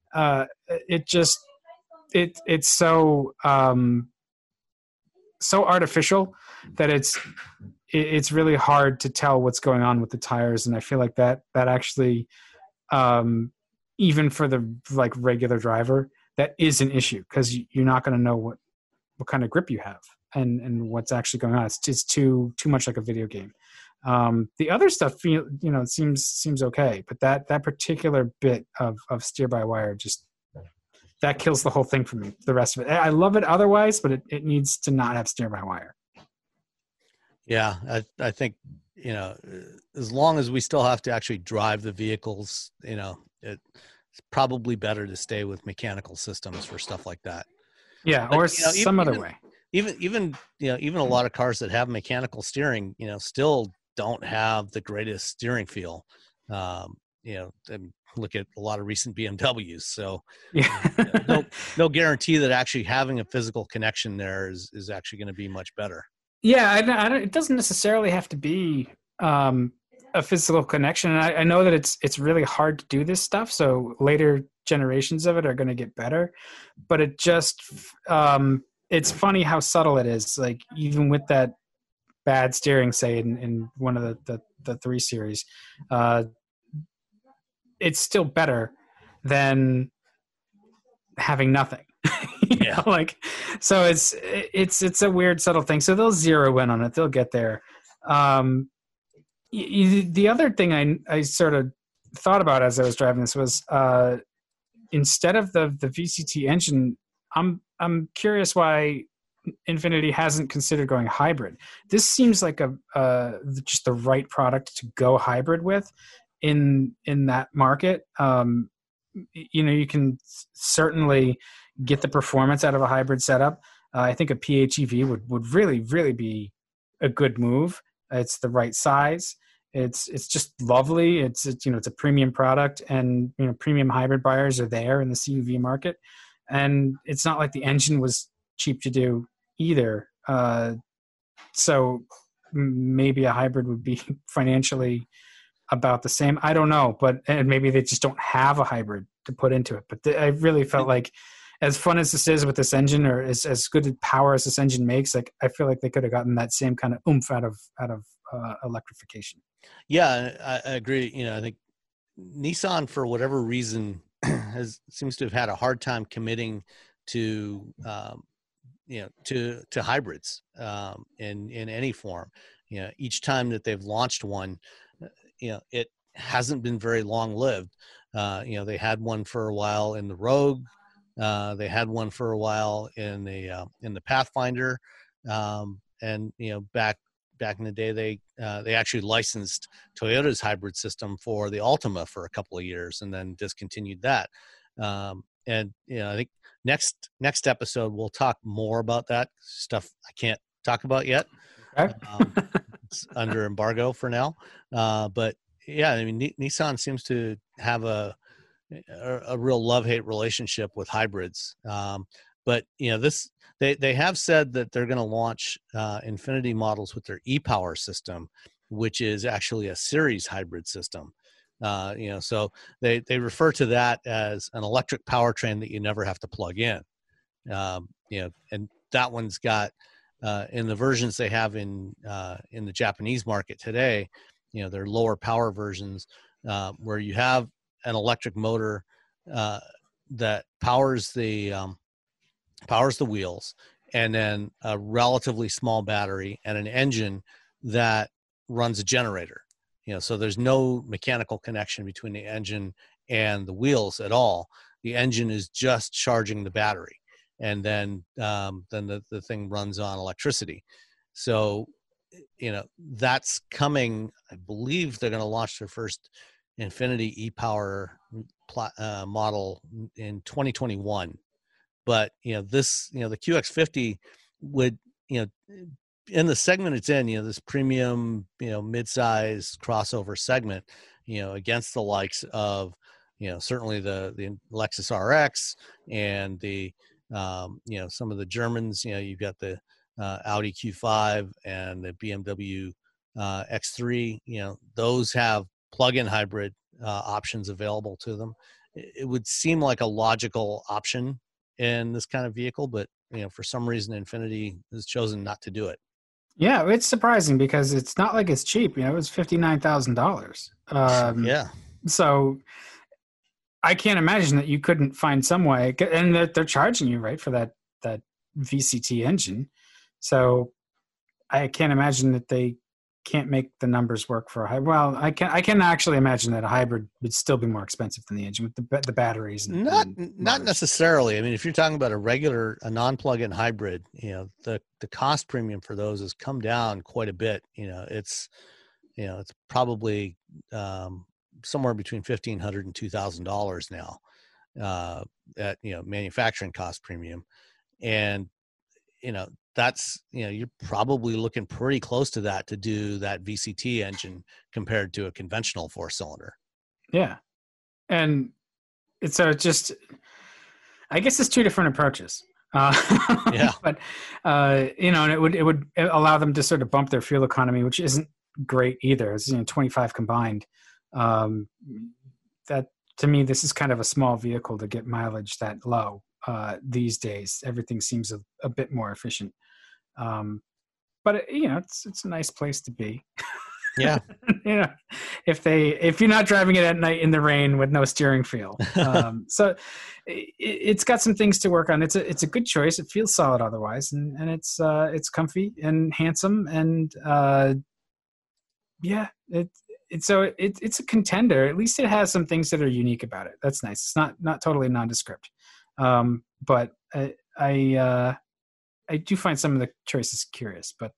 It's so artificial that it's really hard to tell what's going on with the tires. And I feel like that actually, even for the like regular driver, that is an issue, because you're not going to know what kind of grip you have and what's actually going on. It's too much like a video game. The other stuff, seems okay, but that particular bit of steer-by-wire, just that kills the whole thing for me. The rest of it, I love it otherwise, but it needs to not have steer-by-wire. Yeah, I think as long as we still have to actually drive the vehicles, it's probably better to stay with mechanical systems for stuff like that. Yeah, but, or some other way. Even a lot of cars that have mechanical steering, still don't have the greatest steering feel. And look at a lot of recent BMWs. So yeah. no guarantee that actually having a physical connection there is actually going to be much better. Yeah, it doesn't necessarily have to be a physical connection. And I know that it's really hard to do this stuff, so later generations of it are going to get better. But it just it's funny how subtle it is. Like even with that bad steering, say in one of the 3 Series, it's still better than having nothing. Yeah. So it's a weird subtle thing. So they'll zero in on it. They'll get there. The other thing I sort of thought about as I was driving this was instead of the VCT engine, I'm curious why Infiniti hasn't considered going hybrid. This seems like just the right product to go hybrid with in that market. You can certainly get the performance out of a hybrid setup. I think a PHEV would really, really be a good move. It's the right size. It's just lovely. It's a premium product, and premium hybrid buyers are there in the CUV market. And it's not like the engine was cheap to do either. So maybe a hybrid would be financially about the same. I don't know, and maybe they just don't have a hybrid to put into it. But I really felt like, as fun as this is with this engine, or as good a power as this engine makes, like I feel like they could have gotten that same kind of oomph out of electrification. Yeah, I agree. I think Nissan, for whatever reason, seems to have had a hard time committing to to hybrids in any form. Each time that they've launched one, it hasn't been very long lived. They had one for a while in the Rogue. They had one for a while in the Pathfinder, and back in the day, they actually licensed Toyota's hybrid system for the Altima for a couple of years, and then discontinued that. And I think next episode we'll talk more about that stuff. I can't talk about yet. Okay. It's under embargo for now. But yeah, I mean, Nissan seems to have a real love-hate relationship with hybrids. But they have said that they're going to launch Infiniti models with their e-Power system, which is actually a series hybrid system. So they refer to that as an electric powertrain that you never have to plug in. And that one's got in the versions they have in the Japanese market today, they're lower power versions where you have an electric motor that powers the wheels, and then a relatively small battery and an engine that runs a generator. So there's no mechanical connection between the engine and the wheels at all. The engine is just charging the battery, and then the thing runs on electricity. So that's coming. I believe they're going to launch their first Infiniti e-Power model in 2021. But the QX50 would, in the segment it's in, this premium, mid-size crossover segment, against the likes of, certainly the Lexus RX and the some of the Germans. You've got the Audi Q5 and the BMW X3. Those have plug-in hybrid options available to them. It would seem like a logical option in this kind of vehicle, but for some reason Infiniti has chosen not to do it. Yeah, it's surprising because it's not like it's cheap. It was $59,000. Yeah. So I can't imagine that you couldn't find some way, and they're charging you, right, for that VCT engine. So I can't imagine that they can't make the numbers work for a hybrid. Well, I can actually imagine that a hybrid would still be more expensive than the engine with the batteries. Not necessarily. I mean, if you're talking about a non-plug-in hybrid, the cost premium for those has come down quite a bit. It's probably somewhere between $1,500 and $2,000 now at manufacturing cost premium, and that's you're probably looking pretty close to that to do that VCT engine compared to a conventional 4-cylinder. Yeah, and it's just, I guess it's two different approaches. Yeah, but and it would allow them to sort of bump their fuel economy, which isn't great either. It's 25 combined. That, to me, this is kind of a small vehicle to get mileage that low. These days, everything seems a bit more efficient. But it's a nice place to be. Yeah. If you're not driving it at night in the rain with no steering feel. So it's got some things to work on. It's a good choice. It feels solid otherwise, and it's comfy and handsome, and it's a contender. At least it has some things that are unique about it. That's nice. It's not totally nondescript. But I do find some of the choices curious, but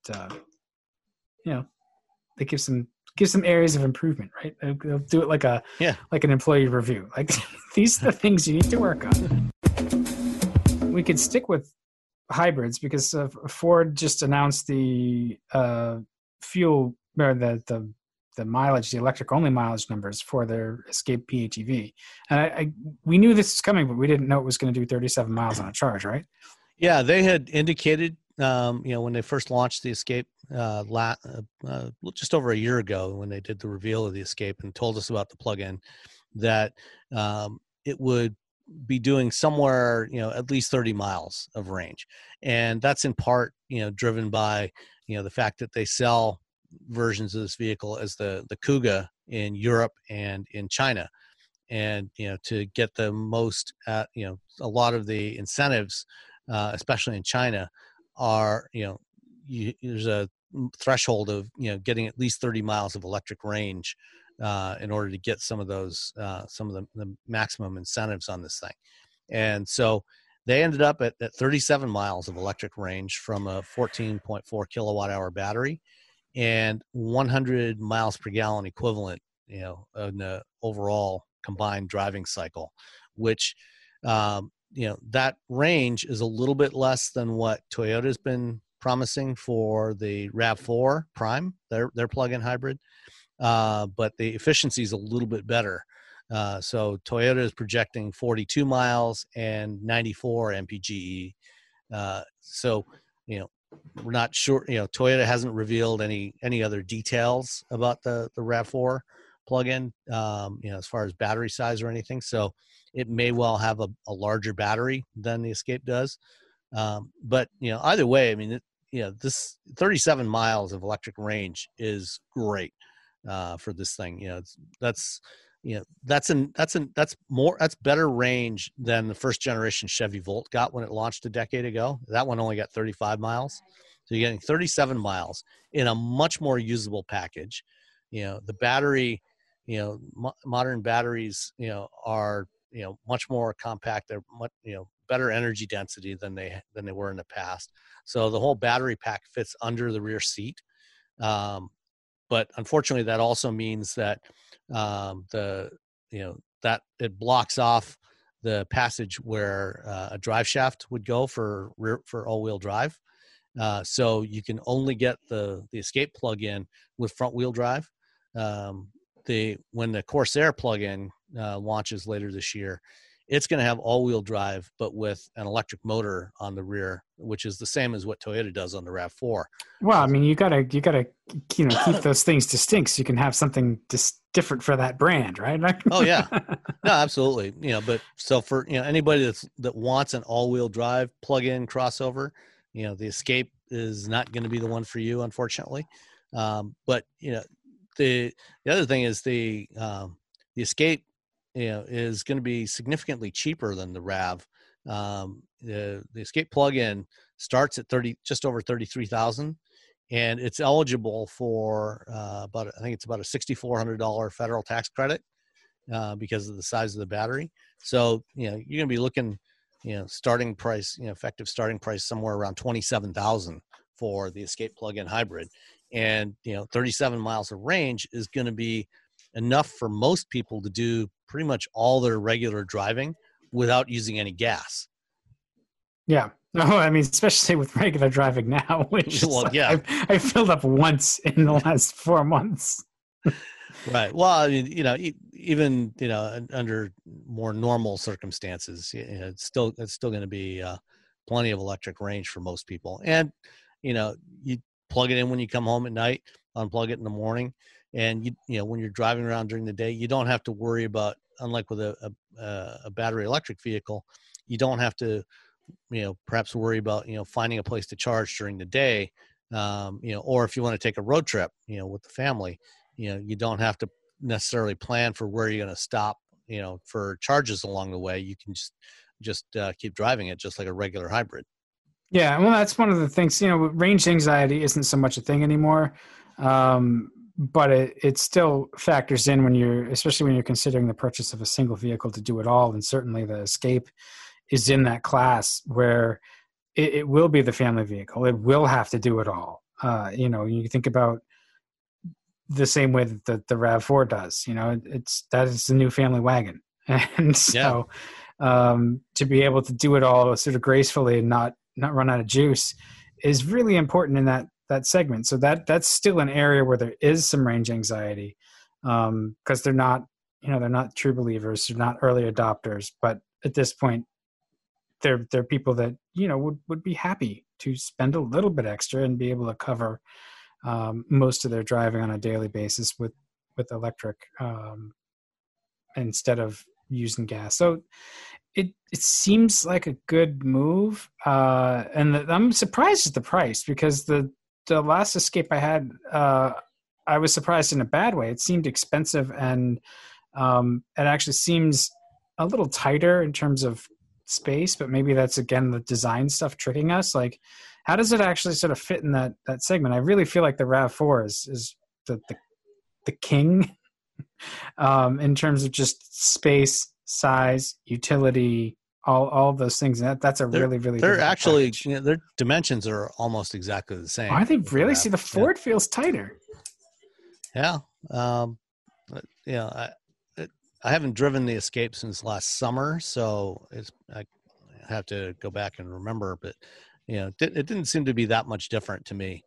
they give some areas of improvement, right? They'll do it like an employee review. Like, these are the things you need to work on. We could stick with hybrids because Ford just announced the fuel, or the mileage, the electric only mileage numbers for their Escape PHEV. And we knew this was coming, but we didn't know it was going to do 37 miles on a charge, right? Yeah, they had indicated, when they first launched the Escape just over a year ago, when they did the reveal of the Escape and told us about the plug-in, that it would be doing somewhere, at least 30 miles of range. And that's in part, driven by, the fact that they sell versions of this vehicle as the Kuga in Europe and in China. And, to get the most, a lot of the incentives, especially in China, are, there's a threshold of, getting at least 30 miles of electric range in order to get some of those, some of the maximum incentives on this thing. And so they ended up at 37 miles of electric range from a 14.4 kilowatt hour battery and 100 miles per gallon equivalent, in the overall combined driving cycle, which, that range is a little bit less than what Toyota's been promising for the RAV4 Prime, their plug-in hybrid. But the efficiency is a little bit better. So Toyota is projecting 42 miles and 94 mpge. So, we're not sure. Toyota hasn't revealed any other details about the RAV4 plug-in, as far as battery size or anything. So it may well have a larger battery than the Escape does. But either way, I mean, this 37 miles of electric range is great for this thing. That's better range than the first generation Chevy Volt got when it launched a decade ago. That one only got 35 miles. So you're getting 37 miles in a much more usable package. The battery, modern batteries, are, much more compact. They're much, better energy density than they were in the past. So the whole battery pack fits under the rear seat. But unfortunately, that also means that that it blocks off the passage where a drive shaft would go for all-wheel drive. So you can only get the Escape plug-in with front-wheel drive. When the Corsair plug-in launches later this year, it's going to have all-wheel drive, but with an electric motor on the rear, which is the same as what Toyota does on the RAV4. Well, I mean, you gotta keep those things distinct so you can have something different for that brand, right? Oh yeah, no, absolutely. But so for anybody that wants an all-wheel drive plug-in crossover, the Escape is not going to be the one for you, unfortunately. But the other thing is the Escape is going to be significantly cheaper than the RAV. The Escape plug-in starts at just over 33,000, and it's eligible for about a $6,400 federal tax credit because of the size of the battery. So you're going to be looking, starting price, effective starting price somewhere around 27,000 for the Escape plug-in hybrid, and 37 miles of range is going to be enough for most people to do pretty much all their regular driving without using any gas. Yeah. No, I mean, especially with regular driving now, which yeah, I filled up once in the last 4 months. Right. Well, I mean, even under more normal circumstances, it's still going to be plenty of electric range for most people. And you plug it in when you come home at night, unplug it in the morning, and when you're driving around during the day, you don't have to worry about, unlike with a battery electric vehicle, you don't have to perhaps worry about finding a place to charge during the day, or if you want to take a road trip with the family, you don't have to necessarily plan for where you're going to stop for charges along the way. You can just keep driving it just like a regular hybrid. Yeah, well, that's one of the things. Range anxiety isn't so much a thing anymore, but it still factors in especially when you're considering the purchase of a single vehicle to do it all. And certainly the Escape is in that class where it will be the family vehicle. It will have to do it all. You think about the same way that the RAV4 does. That is the new family wagon, and so to be able to do it all sort of gracefully and not run out of juice is really important in that segment. So that's still an area where there is some range anxiety, because they're not true believers, they're not early adopters, but at this point they're people that would be happy to spend a little bit extra and be able to cover most of their driving on a daily basis with electric instead of using gas. So it seems like a good move, and I'm surprised at the price, because the last Escape I had, I was surprised in a bad way. It seemed expensive, and it actually seems a little tighter in terms of space, but maybe that's again the design stuff tricking us. Like, how does it actually sort of fit in that segment? I really feel like the RAV4 is the king in terms of just space, size, utility, all of those things. That's a really they're actually their dimensions are almost exactly the same. Are they really? See, the Ford feels tighter. Yeah. I haven't driven the Escape since last summer, so I have to go back and remember, but it didn't seem to be that much different to me.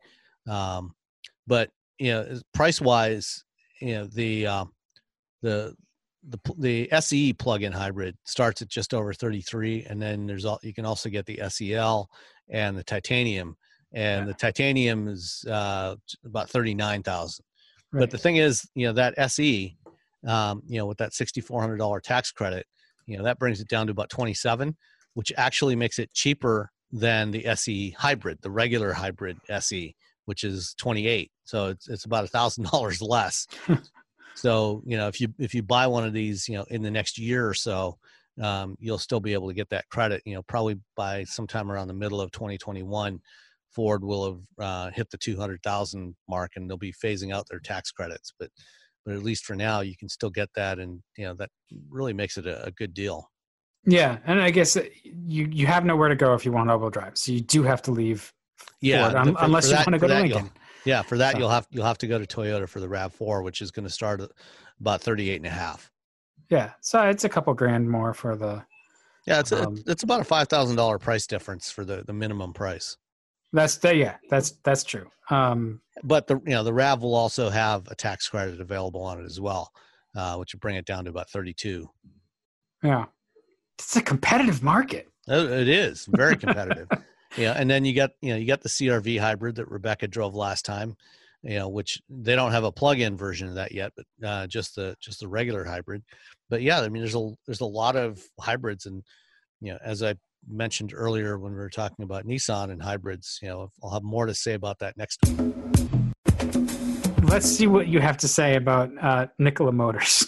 But price wise, the the SE plug-in hybrid starts at just over 33, and then you can also get the SEL and the titanium, and the titanium is about 39,000. Right. But the thing is, that SE, with that $6,400 tax credit, that brings it down to about 27, which actually makes it cheaper than the SE hybrid, the regular hybrid SE, which is 28. So it's about $1,000 less. So, if you buy one of these, in the next year or so, you'll still be able to get that credit. Probably by sometime around the middle of 2021, Ford will have hit the 200,000 mark, and they'll be phasing out their tax credits. But at least for now, you can still get that, and that really makes it a good deal. Yeah, and I guess you have nowhere to go if you want all-wheel drive, so you do have to leave. Yeah, Ford, unless you want to go to Lincoln. Yeah, for that you'll have to go to Toyota for the RAV4, which is going to start at about 38.5. Yeah, so it's a couple grand more for the. Yeah, it's about a $5,000 price difference for the minimum price. That's true. But the RAV will also have a tax credit available on it as well, which will bring it down to about 32. Yeah, it's a competitive market. It is very competitive. Yeah, and then you got the CRV hybrid that Rebecca drove last time, which they don't have a plug-in version of that yet, but just the regular hybrid. But yeah, I mean, there's a lot of hybrids, and as I mentioned earlier when we were talking about Nissan and hybrids, I'll have more to say about that next week. Let's see what you have to say about Nikola Motors.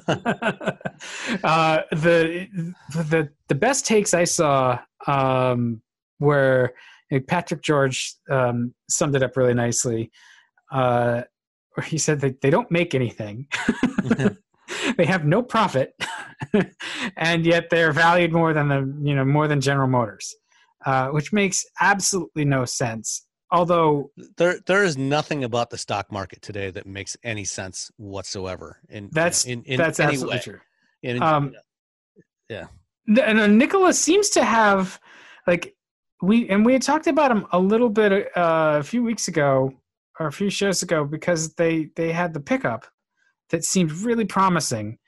The best takes I saw where Patrick George summed it up really nicely, where he said that they don't make anything. They have no profit, and yet they're valued more than General Motors, which makes absolutely no sense. Although there is nothing about the stock market today that makes any sense whatsoever. That's absolutely true. Yeah. And Nikola seems to have, like, we had talked about him a little bit a few weeks ago or a few shows ago, because they had the pickup that seemed really promising,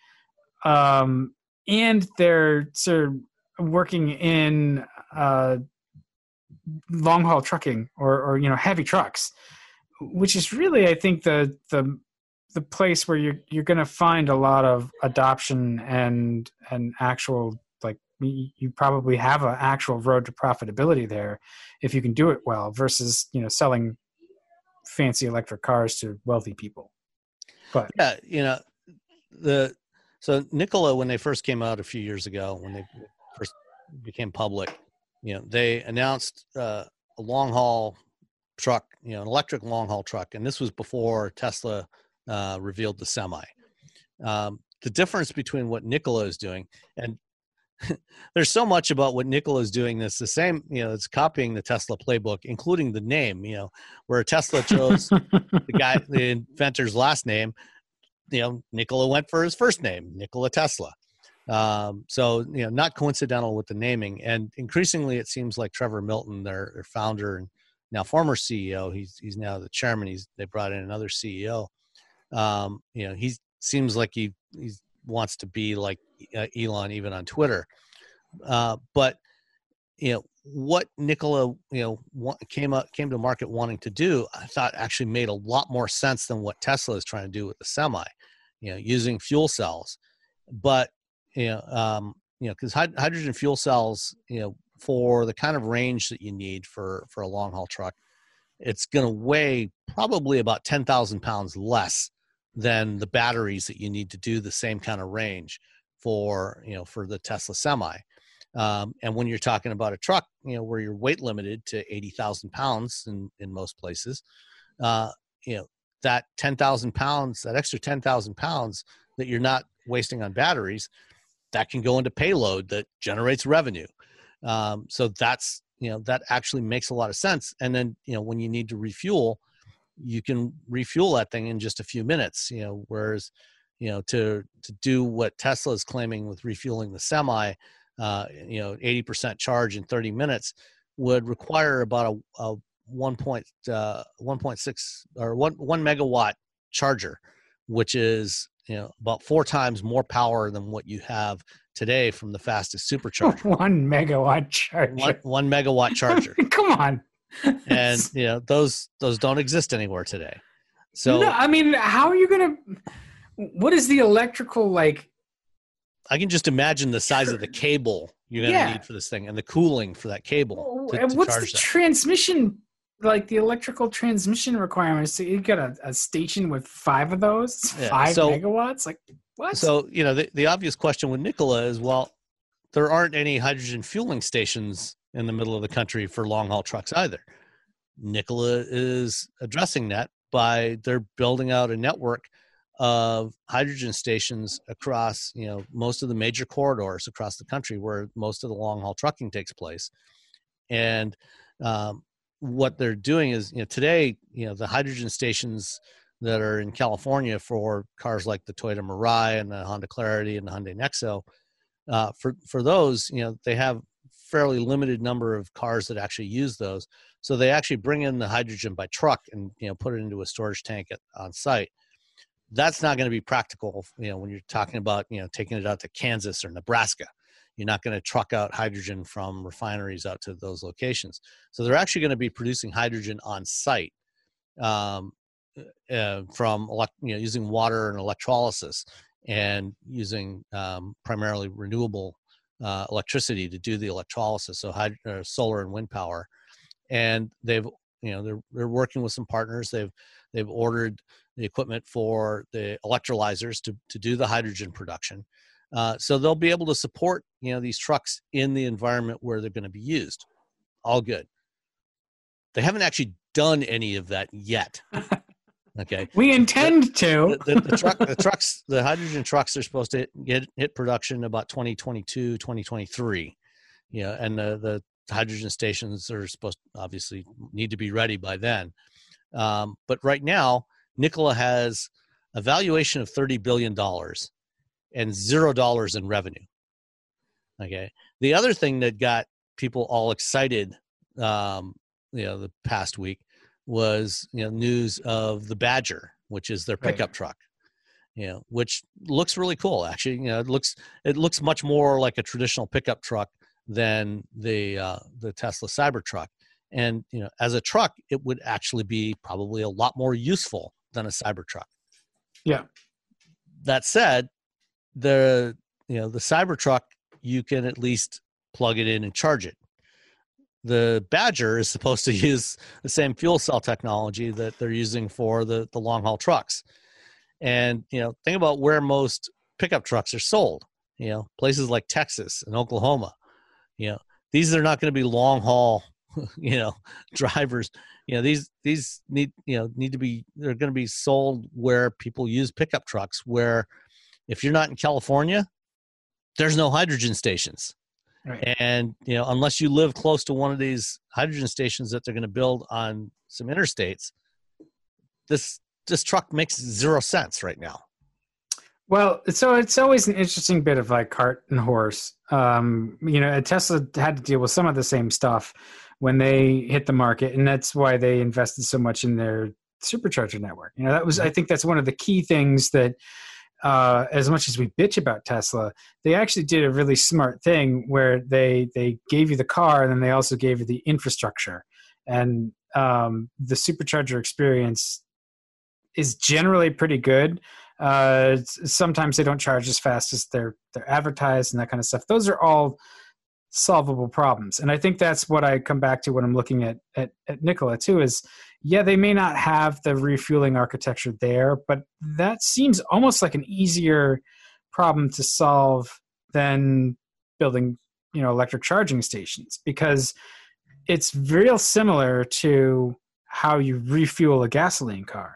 and they're sort of working in long haul trucking or heavy trucks, which is really, I think, the place where you're going to find a lot of adoption and actual, like, you probably have an actual road to profitability there if you can do it well, versus selling fancy electric cars to wealthy people. But yeah, so Nikola, when they first came out a few years ago, when they first became public, they announced a long haul truck, an electric long haul truck, and this was before Tesla revealed the Semi. The difference between what Nikola is doing, and there's so much about what Nikola is doing that's the same, it's copying the Tesla playbook, including the name, where Tesla chose the inventor's last name, Nikola went for his first name, Nikola Tesla. So, not coincidental with the naming. And increasingly, it seems like Trevor Milton, their founder and now former CEO, he's now the chairman. They brought in another CEO. He seems like he wants to be like Elon, even on Twitter. But what Nikola came to market wanting to do, I thought actually made a lot more sense than what Tesla is trying to do with the Semi, using fuel cells. But because hydrogen fuel cells, for the kind of range that you need for a long haul truck, it's going to weigh probably about 10,000 pounds less than the batteries that you need to do the same kind of range for the Tesla Semi. And when you're talking about a truck, where you're weight limited to 80,000 pounds in most places, that 10,000 pounds, that extra 10,000 pounds that you're not wasting on batteries, that can go into payload that generates revenue. So that's, that actually makes a lot of sense. And then, when you need to refuel, you can refuel that thing in just a few minutes, whereas, to do what Tesla is claiming with refueling the Semi, 80% charge in 30 minutes would require about a 1.6 or 1 megawatt charger, which is about 4 times more power than what you have today from the fastest supercharger. 1 megawatt charger. 1 megawatt charger. Come on. And those don't exist anywhere today. So no, I mean, how are you gonna? What is the electrical like? I can just imagine the size of the cable you're going to need for this thing and the cooling for that cable. And what's the transmission, like the electrical transmission requirements? So you got a station with 5 of those, 5 megawatts? Like what? So, the obvious question with Nikola is, well, there aren't any hydrogen fueling stations in the middle of the country for long haul trucks either. Nikola is addressing that by they're building out a network of hydrogen stations across, most of the major corridors across the country where most of the long haul trucking takes place. And what they're doing is, today, the hydrogen stations that are in California for cars like the Toyota Mirai and the Honda Clarity and the Hyundai Nexo, for those, they have fairly limited number of cars that actually use those. So they actually bring in the hydrogen by truck and, put it into a storage tank on site. That's not going to be practical, when you're talking about, taking it out to Kansas or Nebraska. You're not going to truck out hydrogen from refineries out to those locations. So they're actually going to be producing hydrogen on site from, using water and electrolysis and using primarily renewable electricity to do the electrolysis, so solar and wind power. And they're working with some partners. They've ordered the equipment for the electrolyzers to do the hydrogen production. So they'll be able to support, these trucks in the environment where they're going to be used. All good. They haven't actually done any of that yet. Okay. We intend to. The hydrogen trucks are supposed to hit production about 2022, 2023. And the hydrogen stations are supposed to obviously need to be ready by then. But right now, Nikola has a valuation of $30 billion and $0 in revenue. Okay. The other thing that got people all excited, the past week was, news of the Badger, which is their pickup truck, which looks really cool. Actually, it looks much more like a traditional pickup truck than the Tesla Cybertruck. And, as a truck, it would actually be probably a lot more useful than a Cybertruck. Yeah. That said, the Cybertruck, you can at least plug it in and charge it. The Badger is supposed to use the same fuel cell technology that they're using for the long haul trucks. And, think about where most pickup trucks are sold, places like Texas and Oklahoma. These are not going to be long haul, drivers. These need to be, they're going to be sold where people use pickup trucks, where if you're not in California, there's no hydrogen stations. Right. And, unless you live close to one of these hydrogen stations that they're going to build on some interstates, this truck makes 0 sense right now. Well, so it's always an interesting bit of like cart and horse. Tesla had to deal with some of the same stuff when they hit the market, and that's why they invested so much in their supercharger network. I think that's one of the key things that, as much as we bitch about Tesla, they actually did a really smart thing where they gave you the car and then they also gave you the infrastructure. And the supercharger experience is generally pretty good. Sometimes they don't charge as fast as they're advertised and that kind of stuff. Those are all solvable problems. And I think that's what I come back to when I'm looking at Nikola too, is they may not have the refueling architecture there, but that seems almost like an easier problem to solve than building, electric charging stations, because it's real similar to how you refuel a gasoline car.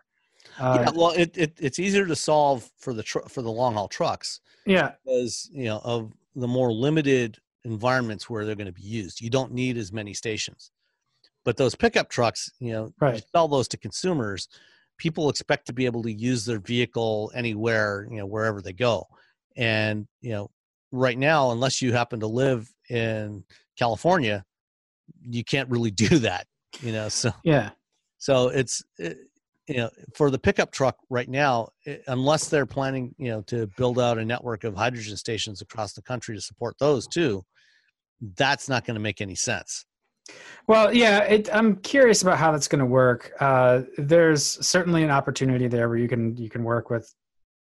It's easier to solve for the long haul trucks. Yeah, because of the more limited environments where they're going to be used. You don't need as many stations. But those pickup trucks, right. You sell those to consumers. People expect to be able to use their vehicle anywhere, wherever they go. And right now, unless you happen to live in California, you can't really do that. So yeah. So for the pickup truck right now, unless they're planning, to build out a network of hydrogen stations across the country to support those too, that's not going to make any sense. Well, yeah, I'm curious about how that's going to work. There's certainly an opportunity there where you can work with,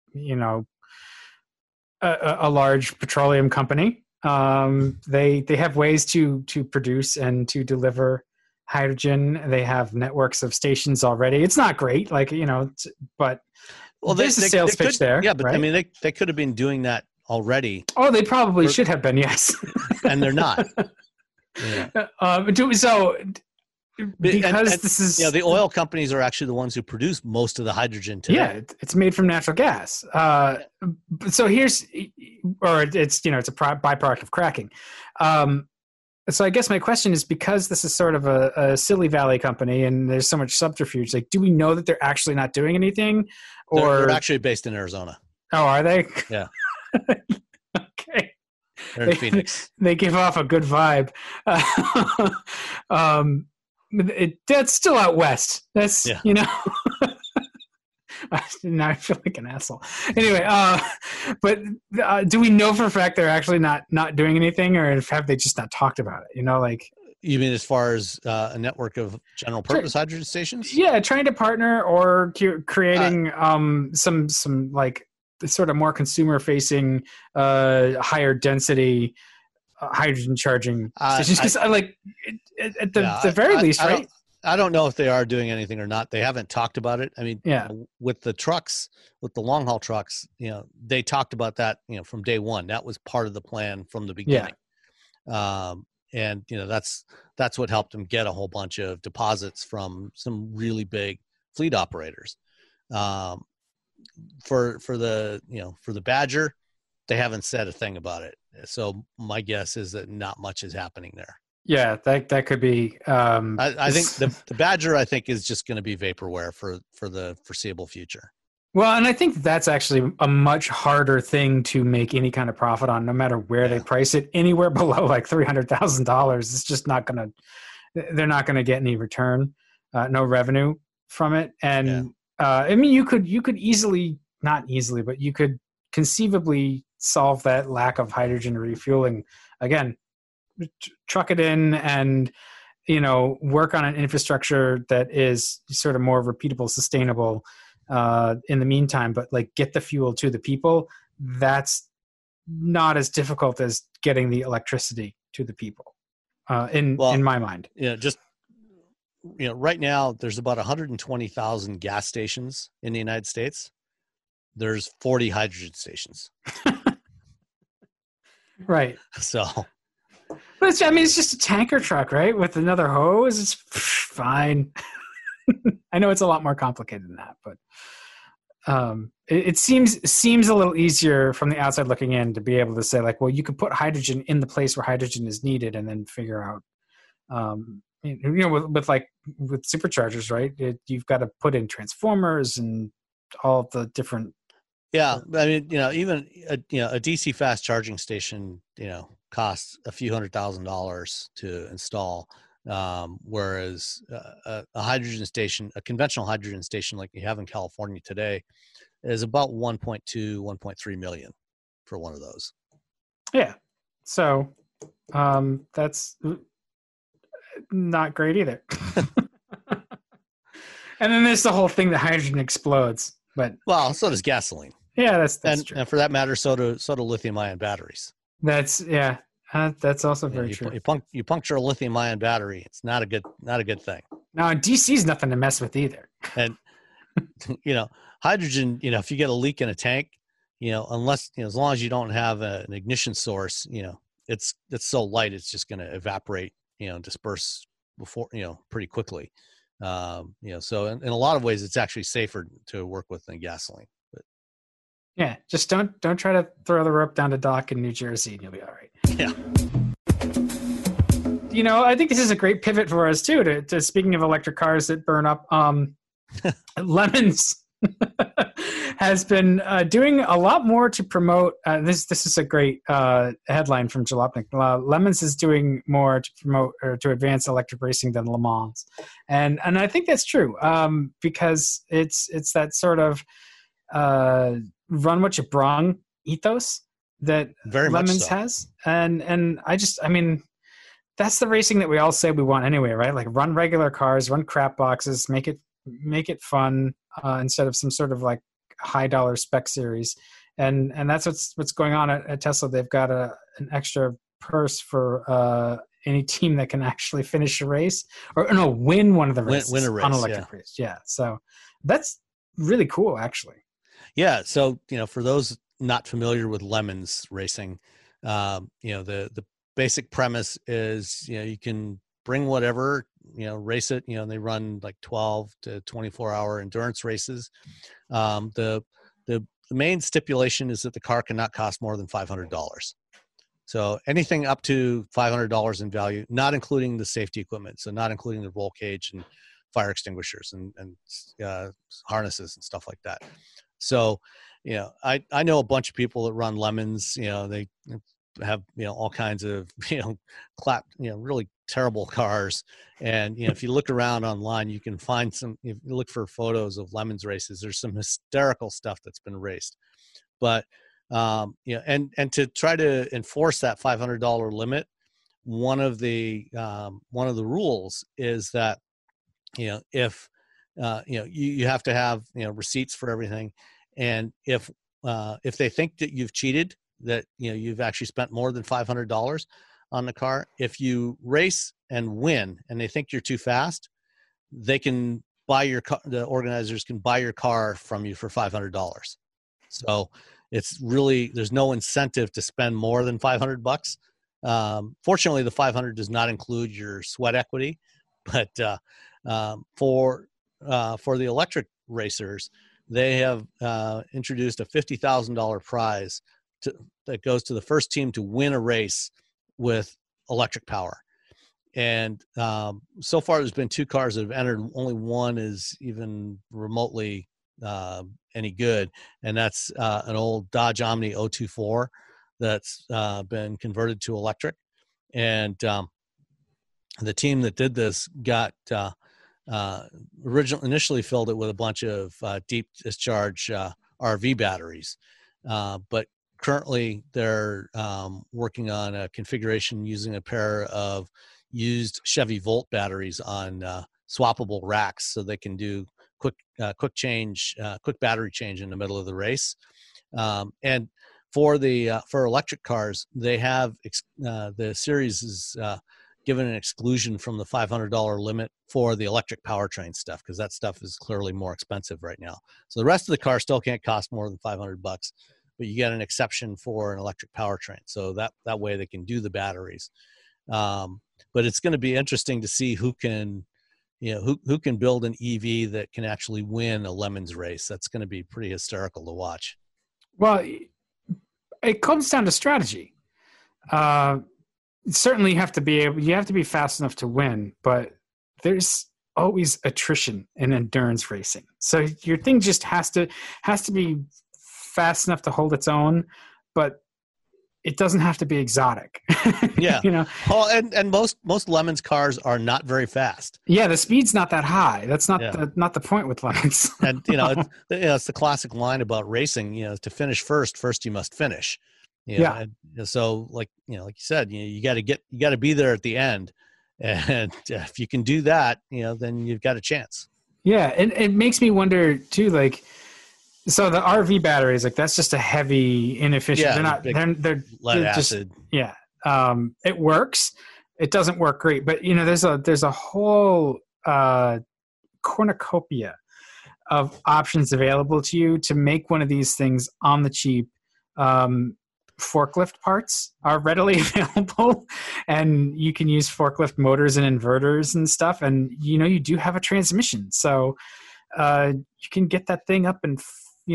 a large petroleum company. They have ways to produce and to deliver hydrogen. They have networks of stations already. It's not great, but there's a sales pitch there. Yeah, but right? I mean, they could have been doing that already. Oh, they probably should have been, yes. And they're not. Because this is the oil companies are actually the ones who produce most of the hydrogen today. Yeah, it's made from natural gas. So it's it's a byproduct of cracking. So I guess my question is, because this is sort of a Silly Valley company and there's so much subterfuge, do we know that they're actually not doing anything? Or they're actually based in Arizona. Oh, are they? Yeah. Okay. They're in Phoenix. They give off a good vibe. That's still out west. That's, now I feel like an asshole. Anyway, but do we know for a fact they're actually not doing anything, or have they just not talked about it? You mean as far as a network of general purpose hydrogen stations? Yeah, trying to partner or creating some sort of more consumer facing, higher density hydrogen charging stations. Because at the very least, right? I don't know if they are doing anything or not. They haven't talked about it. I mean, with the trucks, with the long haul trucks, they talked about that, from day one. That was part of the plan from the beginning. Yeah. And that's what helped them get a whole bunch of deposits from some really big fleet operators. For the Badger, they haven't said a thing about it. So my guess is that not much is happening there. Yeah, that could be. I think the Badger, I think, is just going to be vaporware for the foreseeable future. Well, and I think that's actually a much harder thing to make any kind of profit on, no matter where they price it. Anywhere below like $300,000, it's just not going to. They're not going to get any return, no revenue from it. And I mean, you could easily, not easily, but you could conceivably solve that lack of hydrogen refueling again. Truck it in and work on an infrastructure that is sort of more repeatable, sustainable in the meantime, but get the fuel to the people. That's not as difficult as getting the electricity to the people in my mind. Right now there's about 120,000 gas stations in the United States. There's 40 hydrogen stations. Right. So but it's just a tanker truck, right? With another hose. It's fine. I know it's a lot more complicated than that, but it seems a little easier from the outside looking in to be able to say you could put hydrogen in the place where hydrogen is needed, and then figure out, with superchargers, right? You've got to put in transformers and all the different. Yeah, I mean, even a DC fast charging station, costs a few $100,000 to install, whereas a hydrogen station, a conventional hydrogen station like you have in California today, is about 1.2, 1.3 million for one of those. Yeah, so that's not great either. And then there's the whole thing that hydrogen explodes, but so does gasoline. Yeah, that's true. And for that matter, so do lithium-ion batteries. That's also very true. You puncture a lithium-ion battery, it's not a good thing. Now, DC's nothing to mess with either. And hydrogen, if you get a leak in a tank, unless as long as you don't have an ignition source, it's so light it's just going to evaporate, disperse before pretty quickly. So in a lot of ways, it's actually safer to work with than gasoline. But yeah, just don't try to throw the rope down the dock in New Jersey and you'll be all right. Yeah. I think this is a great pivot for us too, to speaking of electric cars that burn up, lemons. has been doing a lot more to promote. This is a great headline from Jalopnik. Lemons is doing more to promote or to advance electric racing than Le Mans, and I think that's true because it's that sort of run what you brung ethos that Very Lemons much so. has, and I mean. That's the racing that we all say we want anyway, right? Like run regular cars, run crap boxes, make it fun instead of some sort of like high dollar spec series, and that's what's going on at Tesla. They've got an extra purse for any team that can actually finish a race or no win one of the races Win a race, on electric race. Yeah, so that's really cool, actually. Yeah. So for those not familiar with Lemons racing, the basic premise is you can bring whatever, race it, and they run like 12 to 24-hour endurance races. The main stipulation is that the car cannot cost more than $500. So anything up to $500 in value, not including the safety equipment, so not including the roll cage and fire extinguishers and harnesses and stuff like that. So I know a bunch of people that run Lemons. They have all kinds of really terrible cars, and if you look around online, you can find some. If you look for photos of Lemons races, there's some hysterical stuff that's been raced. But and to try to enforce that $500 limit, one of the rules is that if you have to have receipts for everything, and if they think that you've cheated, that you've actually spent more than $500 on the car, if you race and win and they think you're too fast, they can buy your car. The organizers can buy your car from you for $500. So it's really, there's no incentive to spend more than $500. Fortunately, the 500 does not include your sweat equity, but for the electric racers, they have introduced a $50,000 prize that goes to the first team to win a race with electric power. And so far, there's been 2 cars that have entered. Only one is even remotely any good, and that's an old Dodge Omni 024 that's been converted to electric. And the team that did this got initially filled it with a bunch of deep discharge RV batteries, but currently they're working on a configuration using a pair of used Chevy Volt batteries on swappable racks, so they can do quick battery change in the middle of the race. And for electric cars, they have the series is given an exclusion from the $500 limit for the electric powertrain stuff, because that stuff is clearly more expensive right now. So the rest of the car still can't cost more than $500, but you get an exception for an electric powertrain. So that way they can do the batteries. But it's going to be interesting to see who can build an EV that can actually win a Lemons race. That's going to be pretty hysterical to watch. Well, it comes down to strategy. Certainly you have to be fast enough to win, but there's always attrition in endurance racing. So your thing just has to be fast enough to hold its own, but it doesn't have to be exotic. Yeah. Well, and most Lemons cars are not very fast. Yeah, the speed's not that high. That's not the point with Lemons. And it's the classic line about racing. To finish first you must finish. And so like you said, you got to be there at the end, and if you can do that, then you've got a chance. Yeah, and it makes me wonder too, like. So the RV batteries, like that's just a heavy, inefficient. Yeah, they're lead acid. It works. It doesn't work great, but there's a whole cornucopia of options available to you to make one of these things on the cheap. Forklift parts are readily available, and you can use forklift motors and inverters and stuff. And you do have a transmission, so you can get that thing up in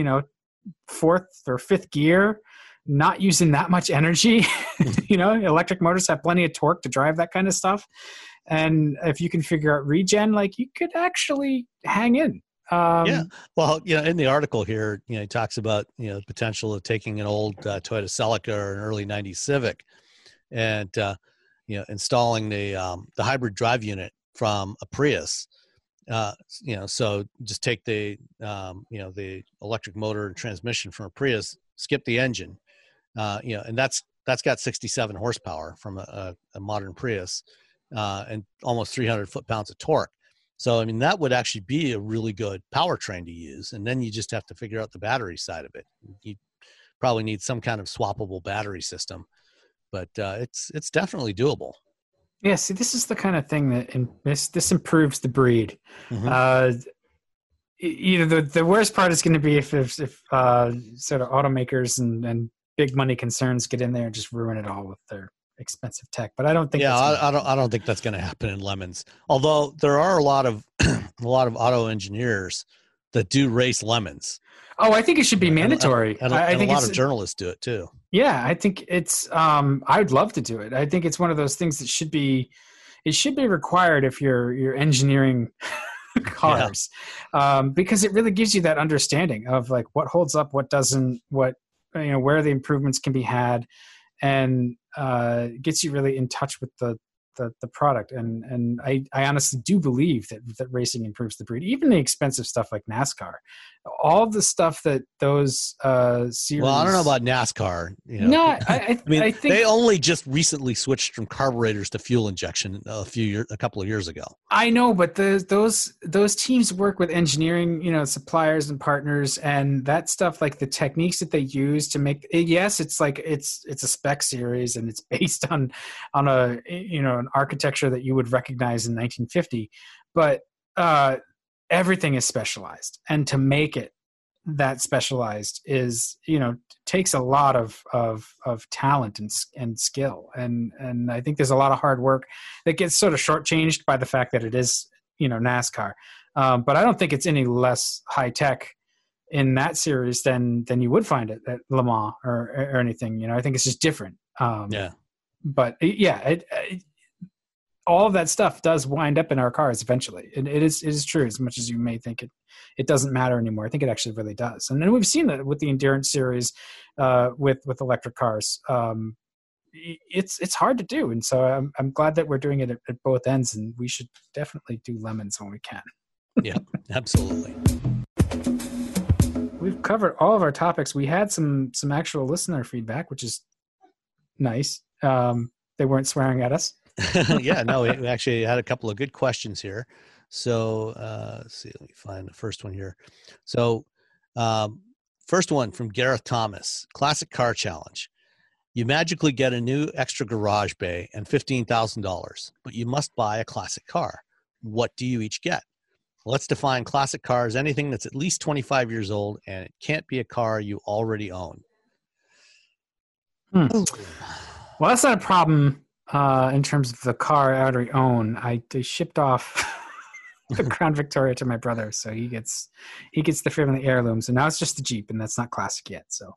4th or 5th gear, not using that much energy. Electric motors have plenty of torque to drive that kind of stuff. And if you can figure out regen, like you could actually hang in. Yeah. Well, in the article here, he talks about, the potential of taking an old Toyota Celica or an early 90s Civic and, installing the hybrid drive unit from a Prius. So just take the electric motor and transmission from a Prius, skip the engine, and that's got 67 horsepower from a modern Prius, and almost 300 foot-pounds of torque. So, I mean, that would actually be a really good powertrain to use. And then you just have to figure out the battery side of it. You probably need some kind of swappable battery system, but it's definitely doable. Yeah, see, this is the kind of thing that this improves the breed. Mm-hmm. The worst part is going to be if sort of automakers and big money concerns get in there and just ruin it all with their expensive tech. But I don't think. Yeah, I don't think that's going to happen in Lemons. Although there are a lot of auto engineers that do race Lemons. Oh, I think it should be mandatory. And I think a lot of journalists do it too. Yeah, I think it's. I'd love to do it. I think it's one of those things that should be. It should be required if you're engineering cars, because it really gives you that understanding of like what holds up, what doesn't, where the improvements can be had, and gets you really in touch with the product. And I honestly do believe that racing improves the breed, even the expensive stuff like NASCAR, all the stuff that those series. Well, I don't know about NASCAR. No, I mean, I think they only just recently switched from carburetors to fuel injection a couple of years ago. I know, but those teams work with engineering, suppliers and partners, and that stuff, like the techniques that they use to make it. Yes, it's like it's a spec series, and it's based on a an architecture that you would recognize in 1950, but everything is specialized, and to make it that specialized is takes a lot of talent and skill, and I think there's a lot of hard work that gets sort of shortchanged by the fact that it is NASCAR, but I don't think it's any less high tech in that series than you would find it at Le Mans or anything. I think it's just different. But all of that stuff does wind up in our cars eventually. And it is true, as much as you may think it doesn't matter anymore. I think it actually really does. And then we've seen that with the Endurance series, with electric cars. It's hard to do. And so I'm glad that we're doing it at both ends, and we should definitely do Lemons when we can. Yeah, absolutely. We've covered all of our topics. We had some actual listener feedback, which is nice. They weren't swearing at us. Yeah, no, we actually had a couple of good questions here. So let's see, let me find the first one here. So first one from Gareth Thomas, Classic Car Challenge. You magically get a new extra garage bay and $15,000, but you must buy a classic car. What do you each get? Let's define classic car as anything that's at least 25 years old, and it can't be a car you already own. Well, that's not a problem. In terms of the car I already own, I shipped off the Crown Victoria to my brother, so he gets the family heirloom. So now it's just the Jeep, and that's not classic yet. So,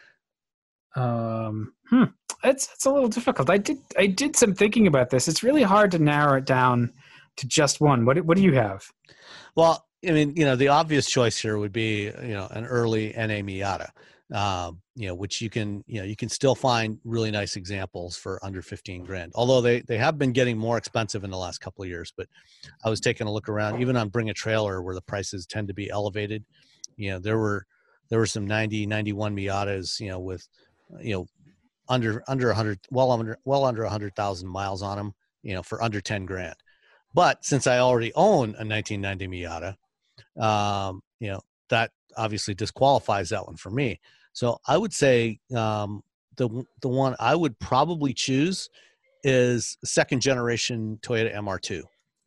it's a little difficult. I did some thinking about this. It's really hard to narrow it down to just one. What do you have? Well, I mean, the obvious choice here would be an early NA Miata. Which you can still find really nice examples for under 15 grand. Although they have been getting more expensive in the last couple of years, but I was taking a look around, even on Bring a Trailer, where the prices tend to be elevated. There were some 90, 91 Miatas, with, under 100, well under 100,000 miles on them, for under 10 grand. But since I already own a 1990 Miata, that obviously disqualifies that one for me. So I would say the one I would probably choose is second generation Toyota MR2.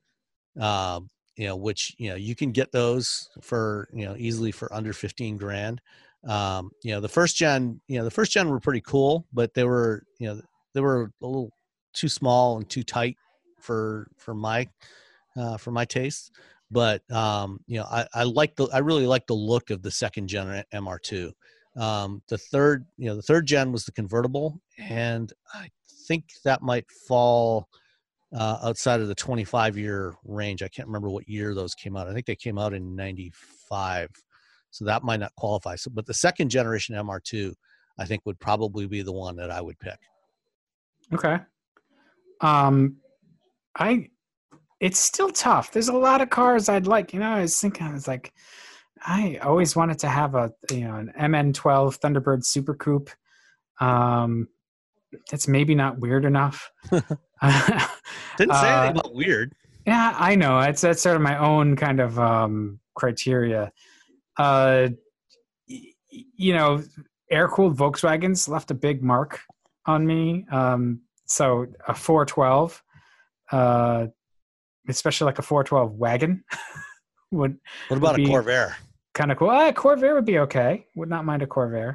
Which you can get those for easily for under 15 grand. The first gen were pretty cool, but they were a little too small and too tight for my taste. But I really like the look of the second gen MR2. The third gen was the convertible, and I think that might fall outside of the 25-year range. I can't remember what year those came out. I think they came out in 95. So that might not qualify. So, but the second generation MR2, I think, would probably be the one that I would pick. Okay. It's still tough. There's a lot of cars I'd like. I was thinking, I always wanted to have an MN12 Thunderbird Super Coupe. It's maybe not weird enough. Didn't say anything about weird. Yeah, I know. That's sort of my own kind of criteria. Air-cooled Volkswagens left a big mark on me. So a 412, especially like a 412 wagon, what about a Corvair? Kind of cool. A Corvair would be okay. Would not mind a Corvair.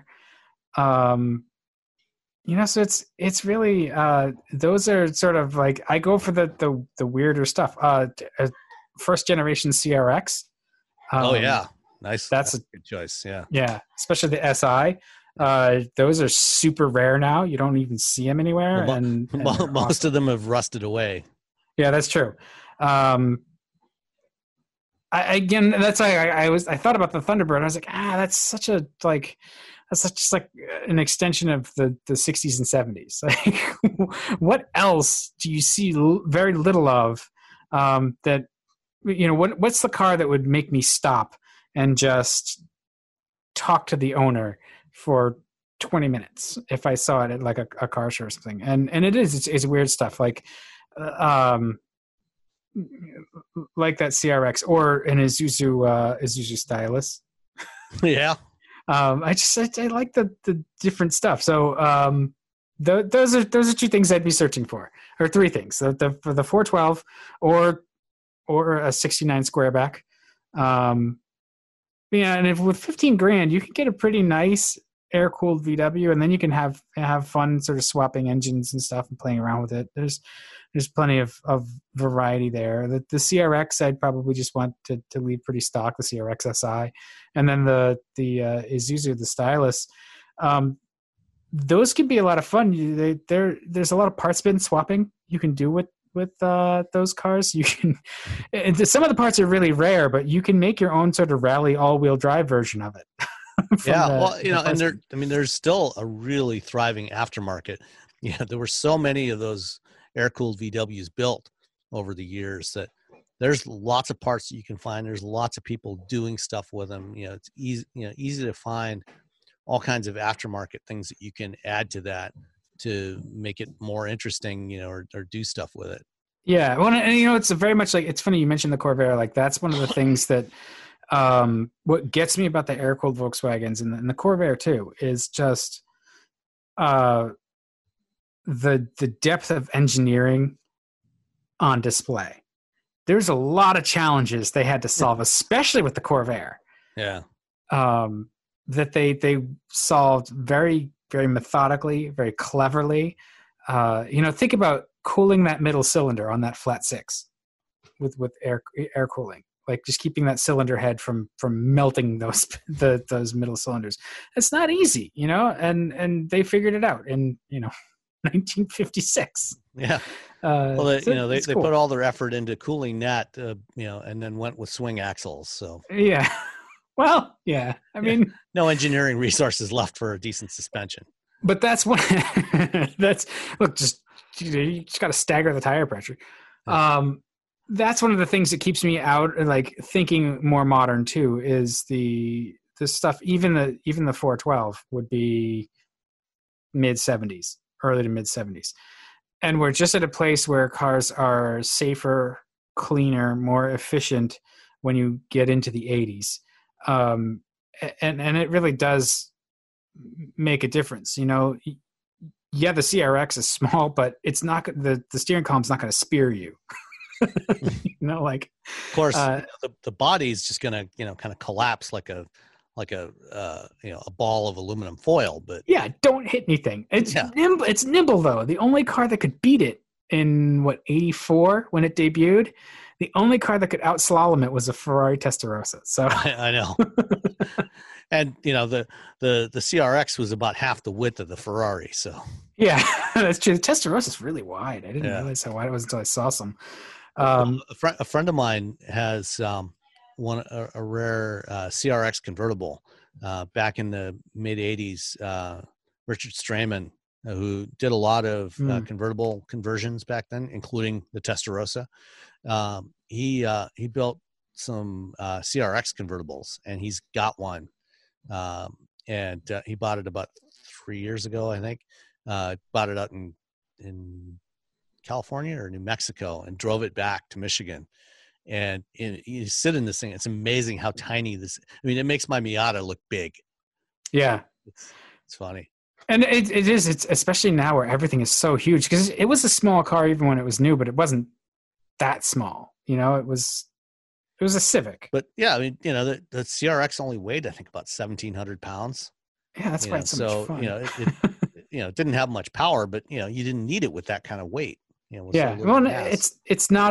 So it's really those are sort of like I go for the weirder stuff. First generation CRX. Oh yeah, nice. That's a good choice. Yeah. Yeah, especially the SI. Those are super rare now. You don't even see them anywhere. Well, and most of them have rusted away. Yeah, that's true. I thought about the Thunderbird. I was like, that's such like an extension of the 60s and 70s. Like, what else do you see very little of that? What's the car that would make me stop and just talk to the owner for 20 minutes if I saw it at like a car show or something? And it's weird stuff like that CRX or an Isuzu Stylus. Yeah. I like the different stuff. So those are two things I'd be searching for, or three things: for the 412 or a 69 Squareback. And if with $15,000 you can get a pretty nice air-cooled VW, and then you can have fun sort of swapping engines and stuff and playing around with it. There's plenty of variety there. The CRX I'd probably just want to leave pretty stock, the CRX SI, and then the Isuzu, the Stylus. Those can be a lot of fun. There's a lot of parts bin swapping you can do with those cars. You can some of the parts are really rare, but you can make your own sort of rally all-wheel drive version of it. There's still a really thriving aftermarket. Yeah, there were so many of those air-cooled VWs built over the years that there's lots of parts that you can find. There's lots of people doing stuff with them. It's easy to find all kinds of aftermarket things that you can add to that to make it more interesting, or do stuff with it. Yeah. Well, and it's very much like, it's funny you mentioned the Corvair. Like that's one of the things that what gets me about the air-cooled Volkswagens and the Corvair too is just the depth of engineering on display. There's a lot of challenges they had to solve, especially with the Corvair. Yeah. That they solved very, very methodically, very cleverly. Think about cooling that middle cylinder on that flat six with air cooling. Like just keeping that cylinder head from melting those middle cylinders. It's not easy, and they figured it out in 1956. Yeah. They cool. Put all their effort into cooling that, and then went with swing axles. So yeah. Well, yeah. I mean, no engineering resources left for a decent suspension. But that's what you just got to stagger the tire pressure. Yeah. That's one of the things that keeps me out, like thinking more modern too, is the stuff. Even the 412 would be mid-70s, early to mid-70s, and we're just at a place where cars are safer, cleaner, more efficient when you get into the 80s, and it really does make a difference. Yeah, the CRX is small, but it's not the steering column's not going to spear you. Of course, the body is just gonna kind of collapse like a ball of aluminum foil. But yeah, don't hit anything. It's nimble though. The only car that could beat it in 84 when it debuted, the only car that could outslalom it was a Ferrari Testarossa. So I know. And the CRX was about half the width of the Ferrari. So Yeah, that's true. The Testarossa is really wide. I didn't realize how wide it was until I saw some. A friend of mine has a rare CRX convertible back in the mid '80s. Richard Strayman, who did a lot of convertible conversions back then, including the Testarossa. He built some CRX convertibles, and he's got one. And he bought it about 3 years ago, I think. Bought it out in California or New Mexico and drove it back to Michigan. And you sit in this thing. It's amazing how tiny this. I mean, it makes my Miata look big. Yeah, it's funny. And it is. It's especially now where everything is so huge, because it was a small car even when it was new, but it wasn't that small. It was a Civic. But yeah, I mean, the CRX only weighed, I think, about 1,700 pounds. Yeah, that's why it's so much fun. It didn't have much power, but you didn't need it with that kind of weight. Yeah, well, it's not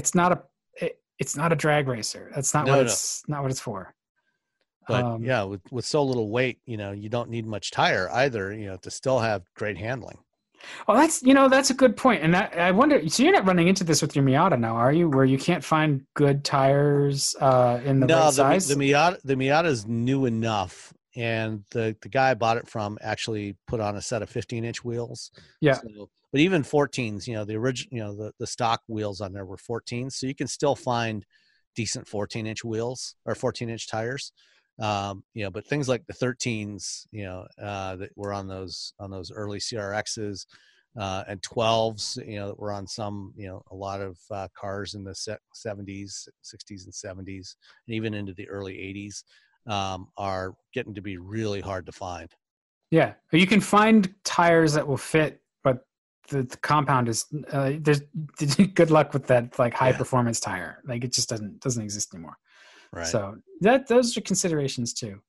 a drag racer. That's not not what it's for. But with so little weight, you don't need much tire either, to still have great handling. Oh, that's a good point. And I wonder, so you're not running into this with your Miata now, are you? Where you can't find good tires in the right size? The Miata is new enough, and the guy I bought it from actually put on a set of 15-inch wheels. Yeah. So, but even 14s, the original, the stock wheels on there were 14s, so you can still find decent 14-inch wheels or 14-inch tires. But things like the 13s, that were on those early CRXs, and 12s, that were on some, a lot of cars in the 70s, 60s and 70s, and even into the early 80s, are getting to be really hard to find. Yeah. You can find tires that will fit, but the compound is, there's good luck with that, like high performance tire. Like it just doesn't exist anymore. Right. So those are considerations too.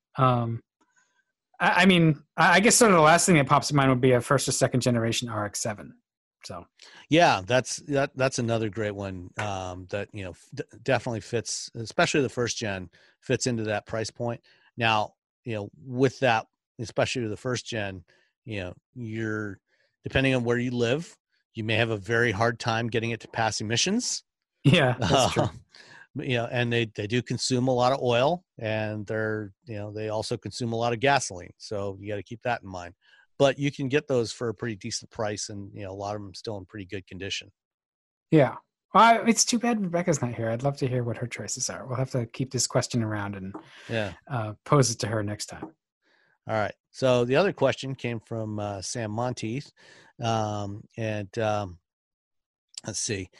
I mean, I guess sort of the last thing that pops in mind would be a first or second generation RX-7. So yeah, that's another great one that definitely fits, especially the first gen, fits into that price point. Now, with that, especially the first gen, you're depending on where you live, you may have a very hard time getting it to pass emissions. Yeah, that's true. And they do consume a lot of oil, and they also consume a lot of gasoline. So you got to keep that in mind. But you can get those for a pretty decent price, and a lot of them still in pretty good condition. Yeah. Well, it's too bad Rebecca's not here. I'd love to hear what her choices are. We'll have to keep this question around and pose it to her next time. All right. So the other question came from Sam Monteith, and let's see.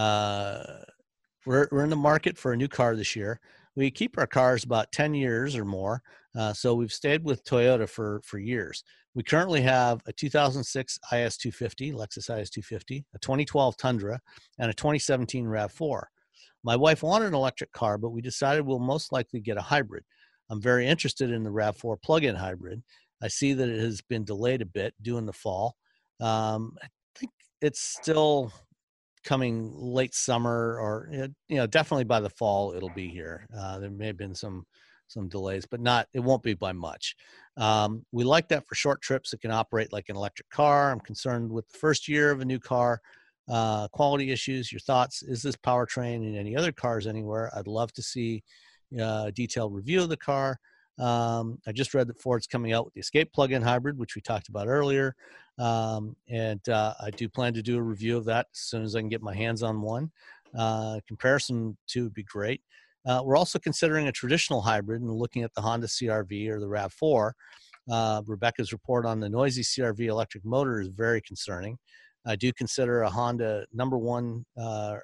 We're in the market for a new car this year. We keep our cars about 10 years or more, so we've stayed with Toyota for years. We currently have a 2006 IS250, Lexus IS250, a 2012 Tundra, and a 2017 RAV4. My wife wanted an electric car, but we decided we'll most likely get a hybrid. I'm very interested in the RAV4 plug-in hybrid. I see that it has been delayed a bit due in the fall. I think it's still coming late summer, or definitely by the fall it'll be here. There may have been some delays, but it won't be by much. We like that for short trips. It can operate like an electric car. I'm concerned with the first year of a new car, quality issues. Your thoughts? Is this powertrain in any other cars anywhere? I'd love to see a detailed review of the car. I just read that Ford's coming out with the Escape plug-in hybrid, which we talked about earlier. And I do plan to do a review of that as soon as I can get my hands on one. Comparison to would be great. We're also considering a traditional hybrid and looking at the Honda CR-V or the RAV4. Rebecca's report on the noisy CR-V electric motor is very concerning. I do consider a Honda number one or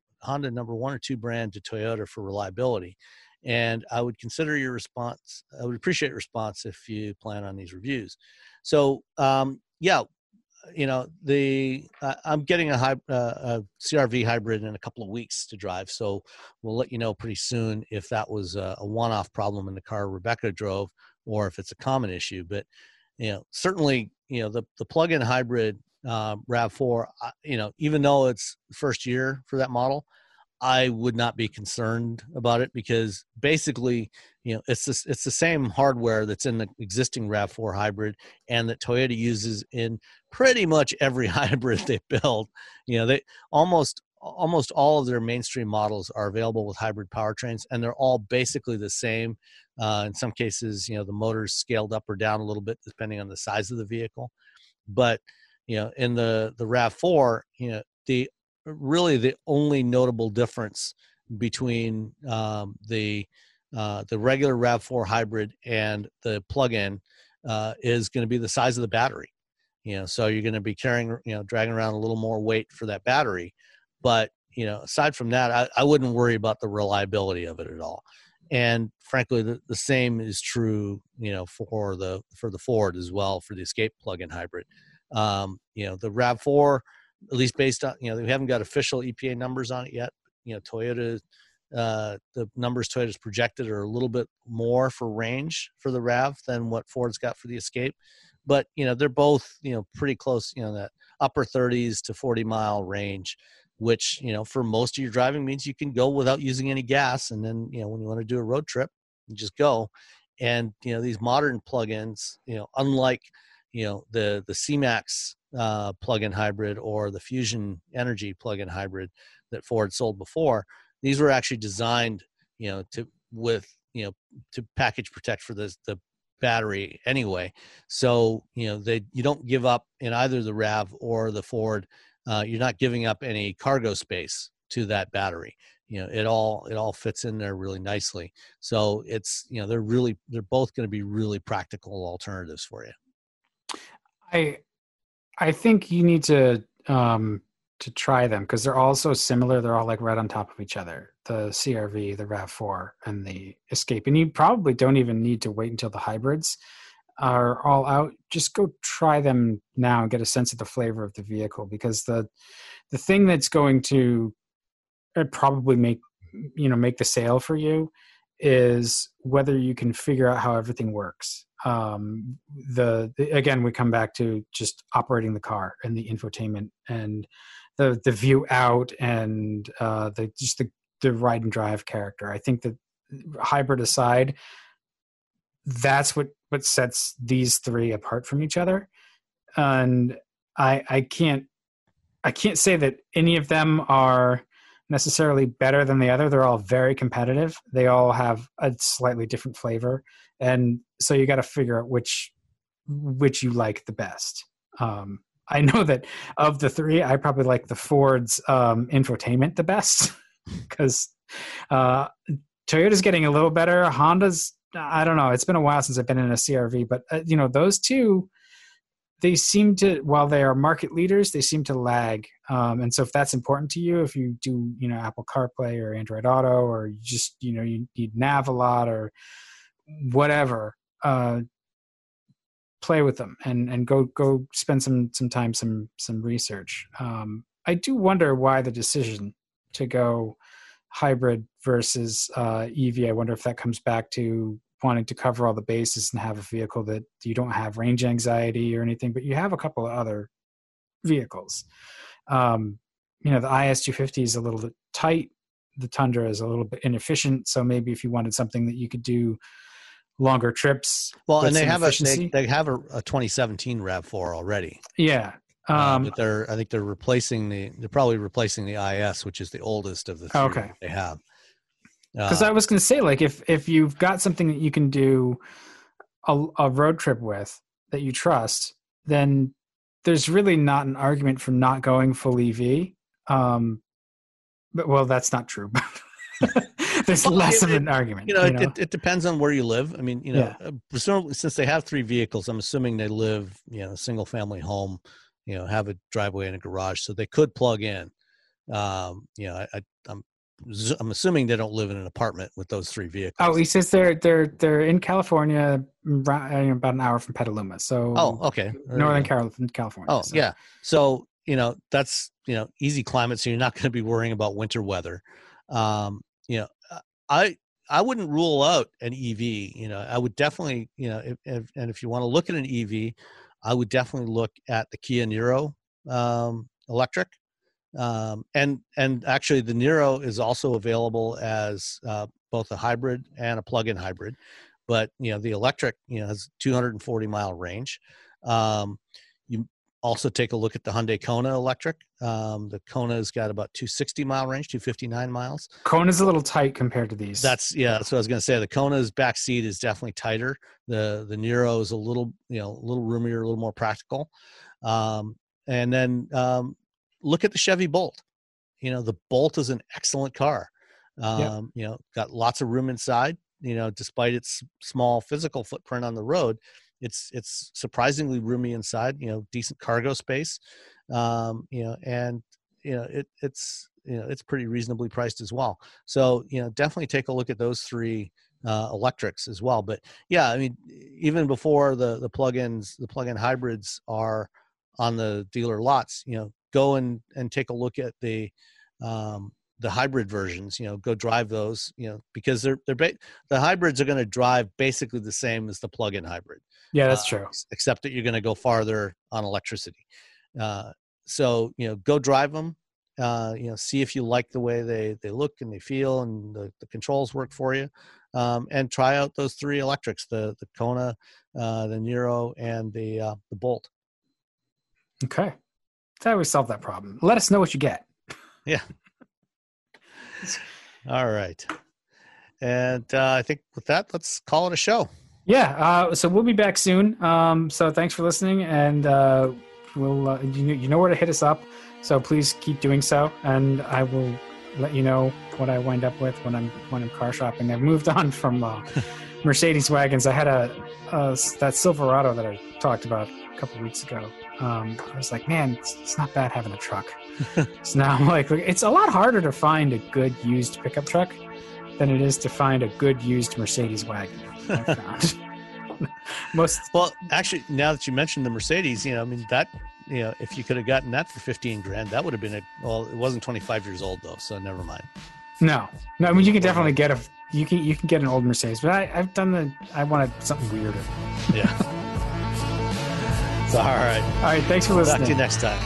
two brand to Toyota for reliability. And I would consider your response. I would appreciate your response if you plan on these reviews. So, I'm getting a CR-V hybrid in a couple of weeks to drive. So we'll let you know pretty soon if that was a one-off problem in the car Rebecca drove, or if it's a common issue. But, certainly, the plug-in hybrid RAV4, even though it's the first year for that model, I would not be concerned about it, because basically, it's the same hardware that's in the existing RAV4 hybrid and that Toyota uses in pretty much every hybrid they build. They almost all of their mainstream models are available with hybrid powertrains, and they're all basically the same. In some cases, the motor's scaled up or down a little bit depending on the size of the vehicle. But in the RAV4, the only notable difference between the regular RAV4 hybrid and the plug-in is going to be the size of the battery. So you're going to be carrying, dragging around a little more weight for that battery. But aside from that, I wouldn't worry about the reliability of it at all. And frankly, the same is true, for the Ford as well, for the Escape plug-in hybrid. The RAV4, at least based on, we haven't got official EPA numbers on it yet. Toyota, the numbers Toyota's projected are a little bit more for range for the RAV than what Ford's got for the Escape. But, they're both, pretty close, that upper 30s to 40-mile range, which, for most of your driving means you can go without using any gas. And then, when you want to do a road trip, you just go. And, these modern plugins, unlike, the C-Max plug-in hybrid or the Fusion Energy plug-in hybrid that Ford sold before, these were actually designed, to package protect for the battery anyway. So, you don't give up in either the RAV or the Ford. You're not giving up any cargo space to that battery. It all fits in there really nicely. So it's, they're both going to be really practical alternatives for you. I think you need to try them, because they're all so similar. They're all like right on top of each other. The CRV, the RAV4, and the Escape. And you probably don't even need to wait until the hybrids are all out. Just go try them now and get a sense of the flavor of the vehicle, because the thing that's going to probably make the sale for you is whether you can figure out how everything works. Again, we come back to just operating the car and the infotainment and the view out and the ride and drive character. I think that hybrid aside, that's what sets these three apart from each other. And I can't say that any of them are necessarily better than the other. They're all very competitive. They all have a slightly different flavor. And so you got to figure out which you like the best. I know that of the three, I probably like the Ford's infotainment the best, because Toyota's getting a little better. Honda's, I don't know. It's been a while since I've been in a CRV, but those two, they seem to, while they are market leaders, they seem to lag. And so if that's important to you, if you do, Apple CarPlay or Android Auto, or you just, you need nav a lot or whatever, play with them and go spend some time, some research. I do wonder why the decision to go hybrid versus EV. I wonder if that comes back to wanting to cover all the bases and have a vehicle that you don't have range anxiety or anything, but you have a couple of other vehicles. The IS250 is a little bit tight. The Tundra is a little bit inefficient. So maybe if you wanted something that you could do longer trips. Well, and they have a 2017 RAV4 already. Yeah. But I think they're probably replacing the IS, which is the oldest of the three okay. they have. Because I was going to say, like, if you've got something that you can do a road trip with that you trust, then there's really not an argument for not going full EV. But well, that's not true. There's less of an argument. It depends on where you live. I mean, presumably, since they have three vehicles, I'm assuming they live, a single family home, have a driveway and a garage, so they could plug in. I'm assuming they don't live in an apartment with those three vehicles. Oh, he says they're in California, about an hour from Petaluma. So okay, Northern California. Oh, so. Yeah. So that's easy climate, so you're not going to be worrying about winter weather. I wouldn't rule out an EV. I would definitely, if you want to look at an EV, I would definitely look at the Kia Niro electric. And actually, the Niro is also available as both a hybrid and a plug-in hybrid. But the electric has 240-mile range. You also take a look at the Hyundai Kona electric. The Kona's got about 260-mile range, 259 miles. Kona's a little tight compared to these. That's what I was going to say. The Kona's back seat is definitely tighter. The Niro is a little roomier, a little more practical. And then look at the Chevy Bolt. The Bolt is an excellent car. Got lots of room inside. Despite its small physical footprint on the road, it's surprisingly roomy inside. Decent cargo space. It's pretty reasonably priced as well. So definitely take a look at those three electrics as well. But yeah, I mean, even before the plug-ins, the plug-in hybrids are on the dealer lots, go and take a look at the hybrid versions. Go drive those, because the hybrids are going to drive basically the same as the plug-in hybrid. Yeah, that's true. Except that you're going to go farther on electricity. So go drive them. See if you like the way they look and they feel, and the controls work for you. And try out those three electrics: the Kona, the Niro, and the Bolt. Okay, that's how we solve that problem. Let us know what you get. Yeah. All right. And I think with that, let's call it a show. Yeah. So we'll be back soon. So thanks for listening, and we'll you know where to hit us up. So please keep doing so, and I will let you know what I wind up with when I'm car shopping. I've moved on from Mercedes wagons. I had that Silverado that I talked about a couple of weeks ago. I was like, man, it's not bad having a truck. So now I'm like, it's a lot harder to find a good used pickup truck than it is to find a good used Mercedes wagon. I found. Well, actually, now that you mentioned the Mercedes, if you could have gotten that for $15,000, that would have been it wasn't 25 years old though, so never mind. No, I mean, you can definitely get you can get an old Mercedes, but I wanted something weirder. Yeah. So, all right. Thanks for listening. Talk to you next time.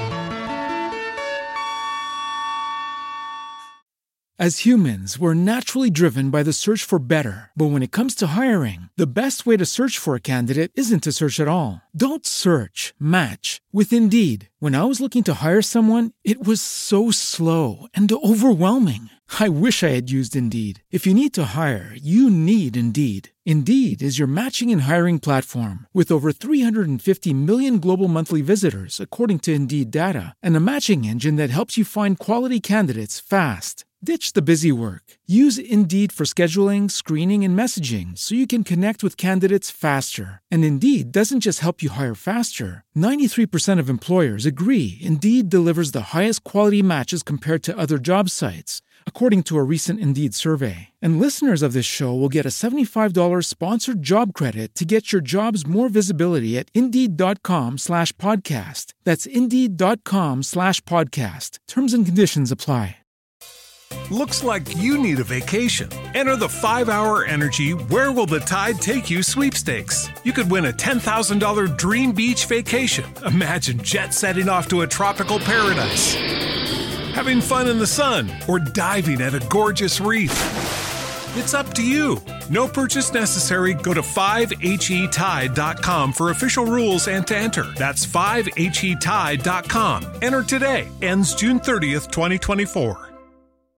As humans, we're naturally driven by the search for better. But when it comes to hiring, the best way to search for a candidate isn't to search at all. Don't search, match with Indeed. When I was looking to hire someone, it was so slow and overwhelming. I wish I had used Indeed. If you need to hire, you need Indeed. Indeed is your matching and hiring platform with over 350 million global monthly visitors, according to Indeed data, and a matching engine that helps you find quality candidates fast. Ditch the busy work. Use Indeed for scheduling, screening, and messaging so you can connect with candidates faster. And Indeed doesn't just help you hire faster. 93% of employers agree Indeed delivers the highest quality matches compared to other job sites, according to a recent Indeed survey. And listeners of this show will get a $75 sponsored job credit to get your jobs more visibility at Indeed.com/podcast. That's Indeed.com/podcast. Terms and conditions apply. Looks like you need a vacation. Enter the 5-Hour Energy Where Will the Tide Take You sweepstakes. You could win a $10,000 dream beach vacation. Imagine jet setting off to a tropical paradise, having fun in the sun, or diving at a gorgeous reef. It's up to you. No purchase necessary. Go to 5HETide.com for official rules and to enter. That's 5HETide.com. Enter today. Ends June 30th, 2024.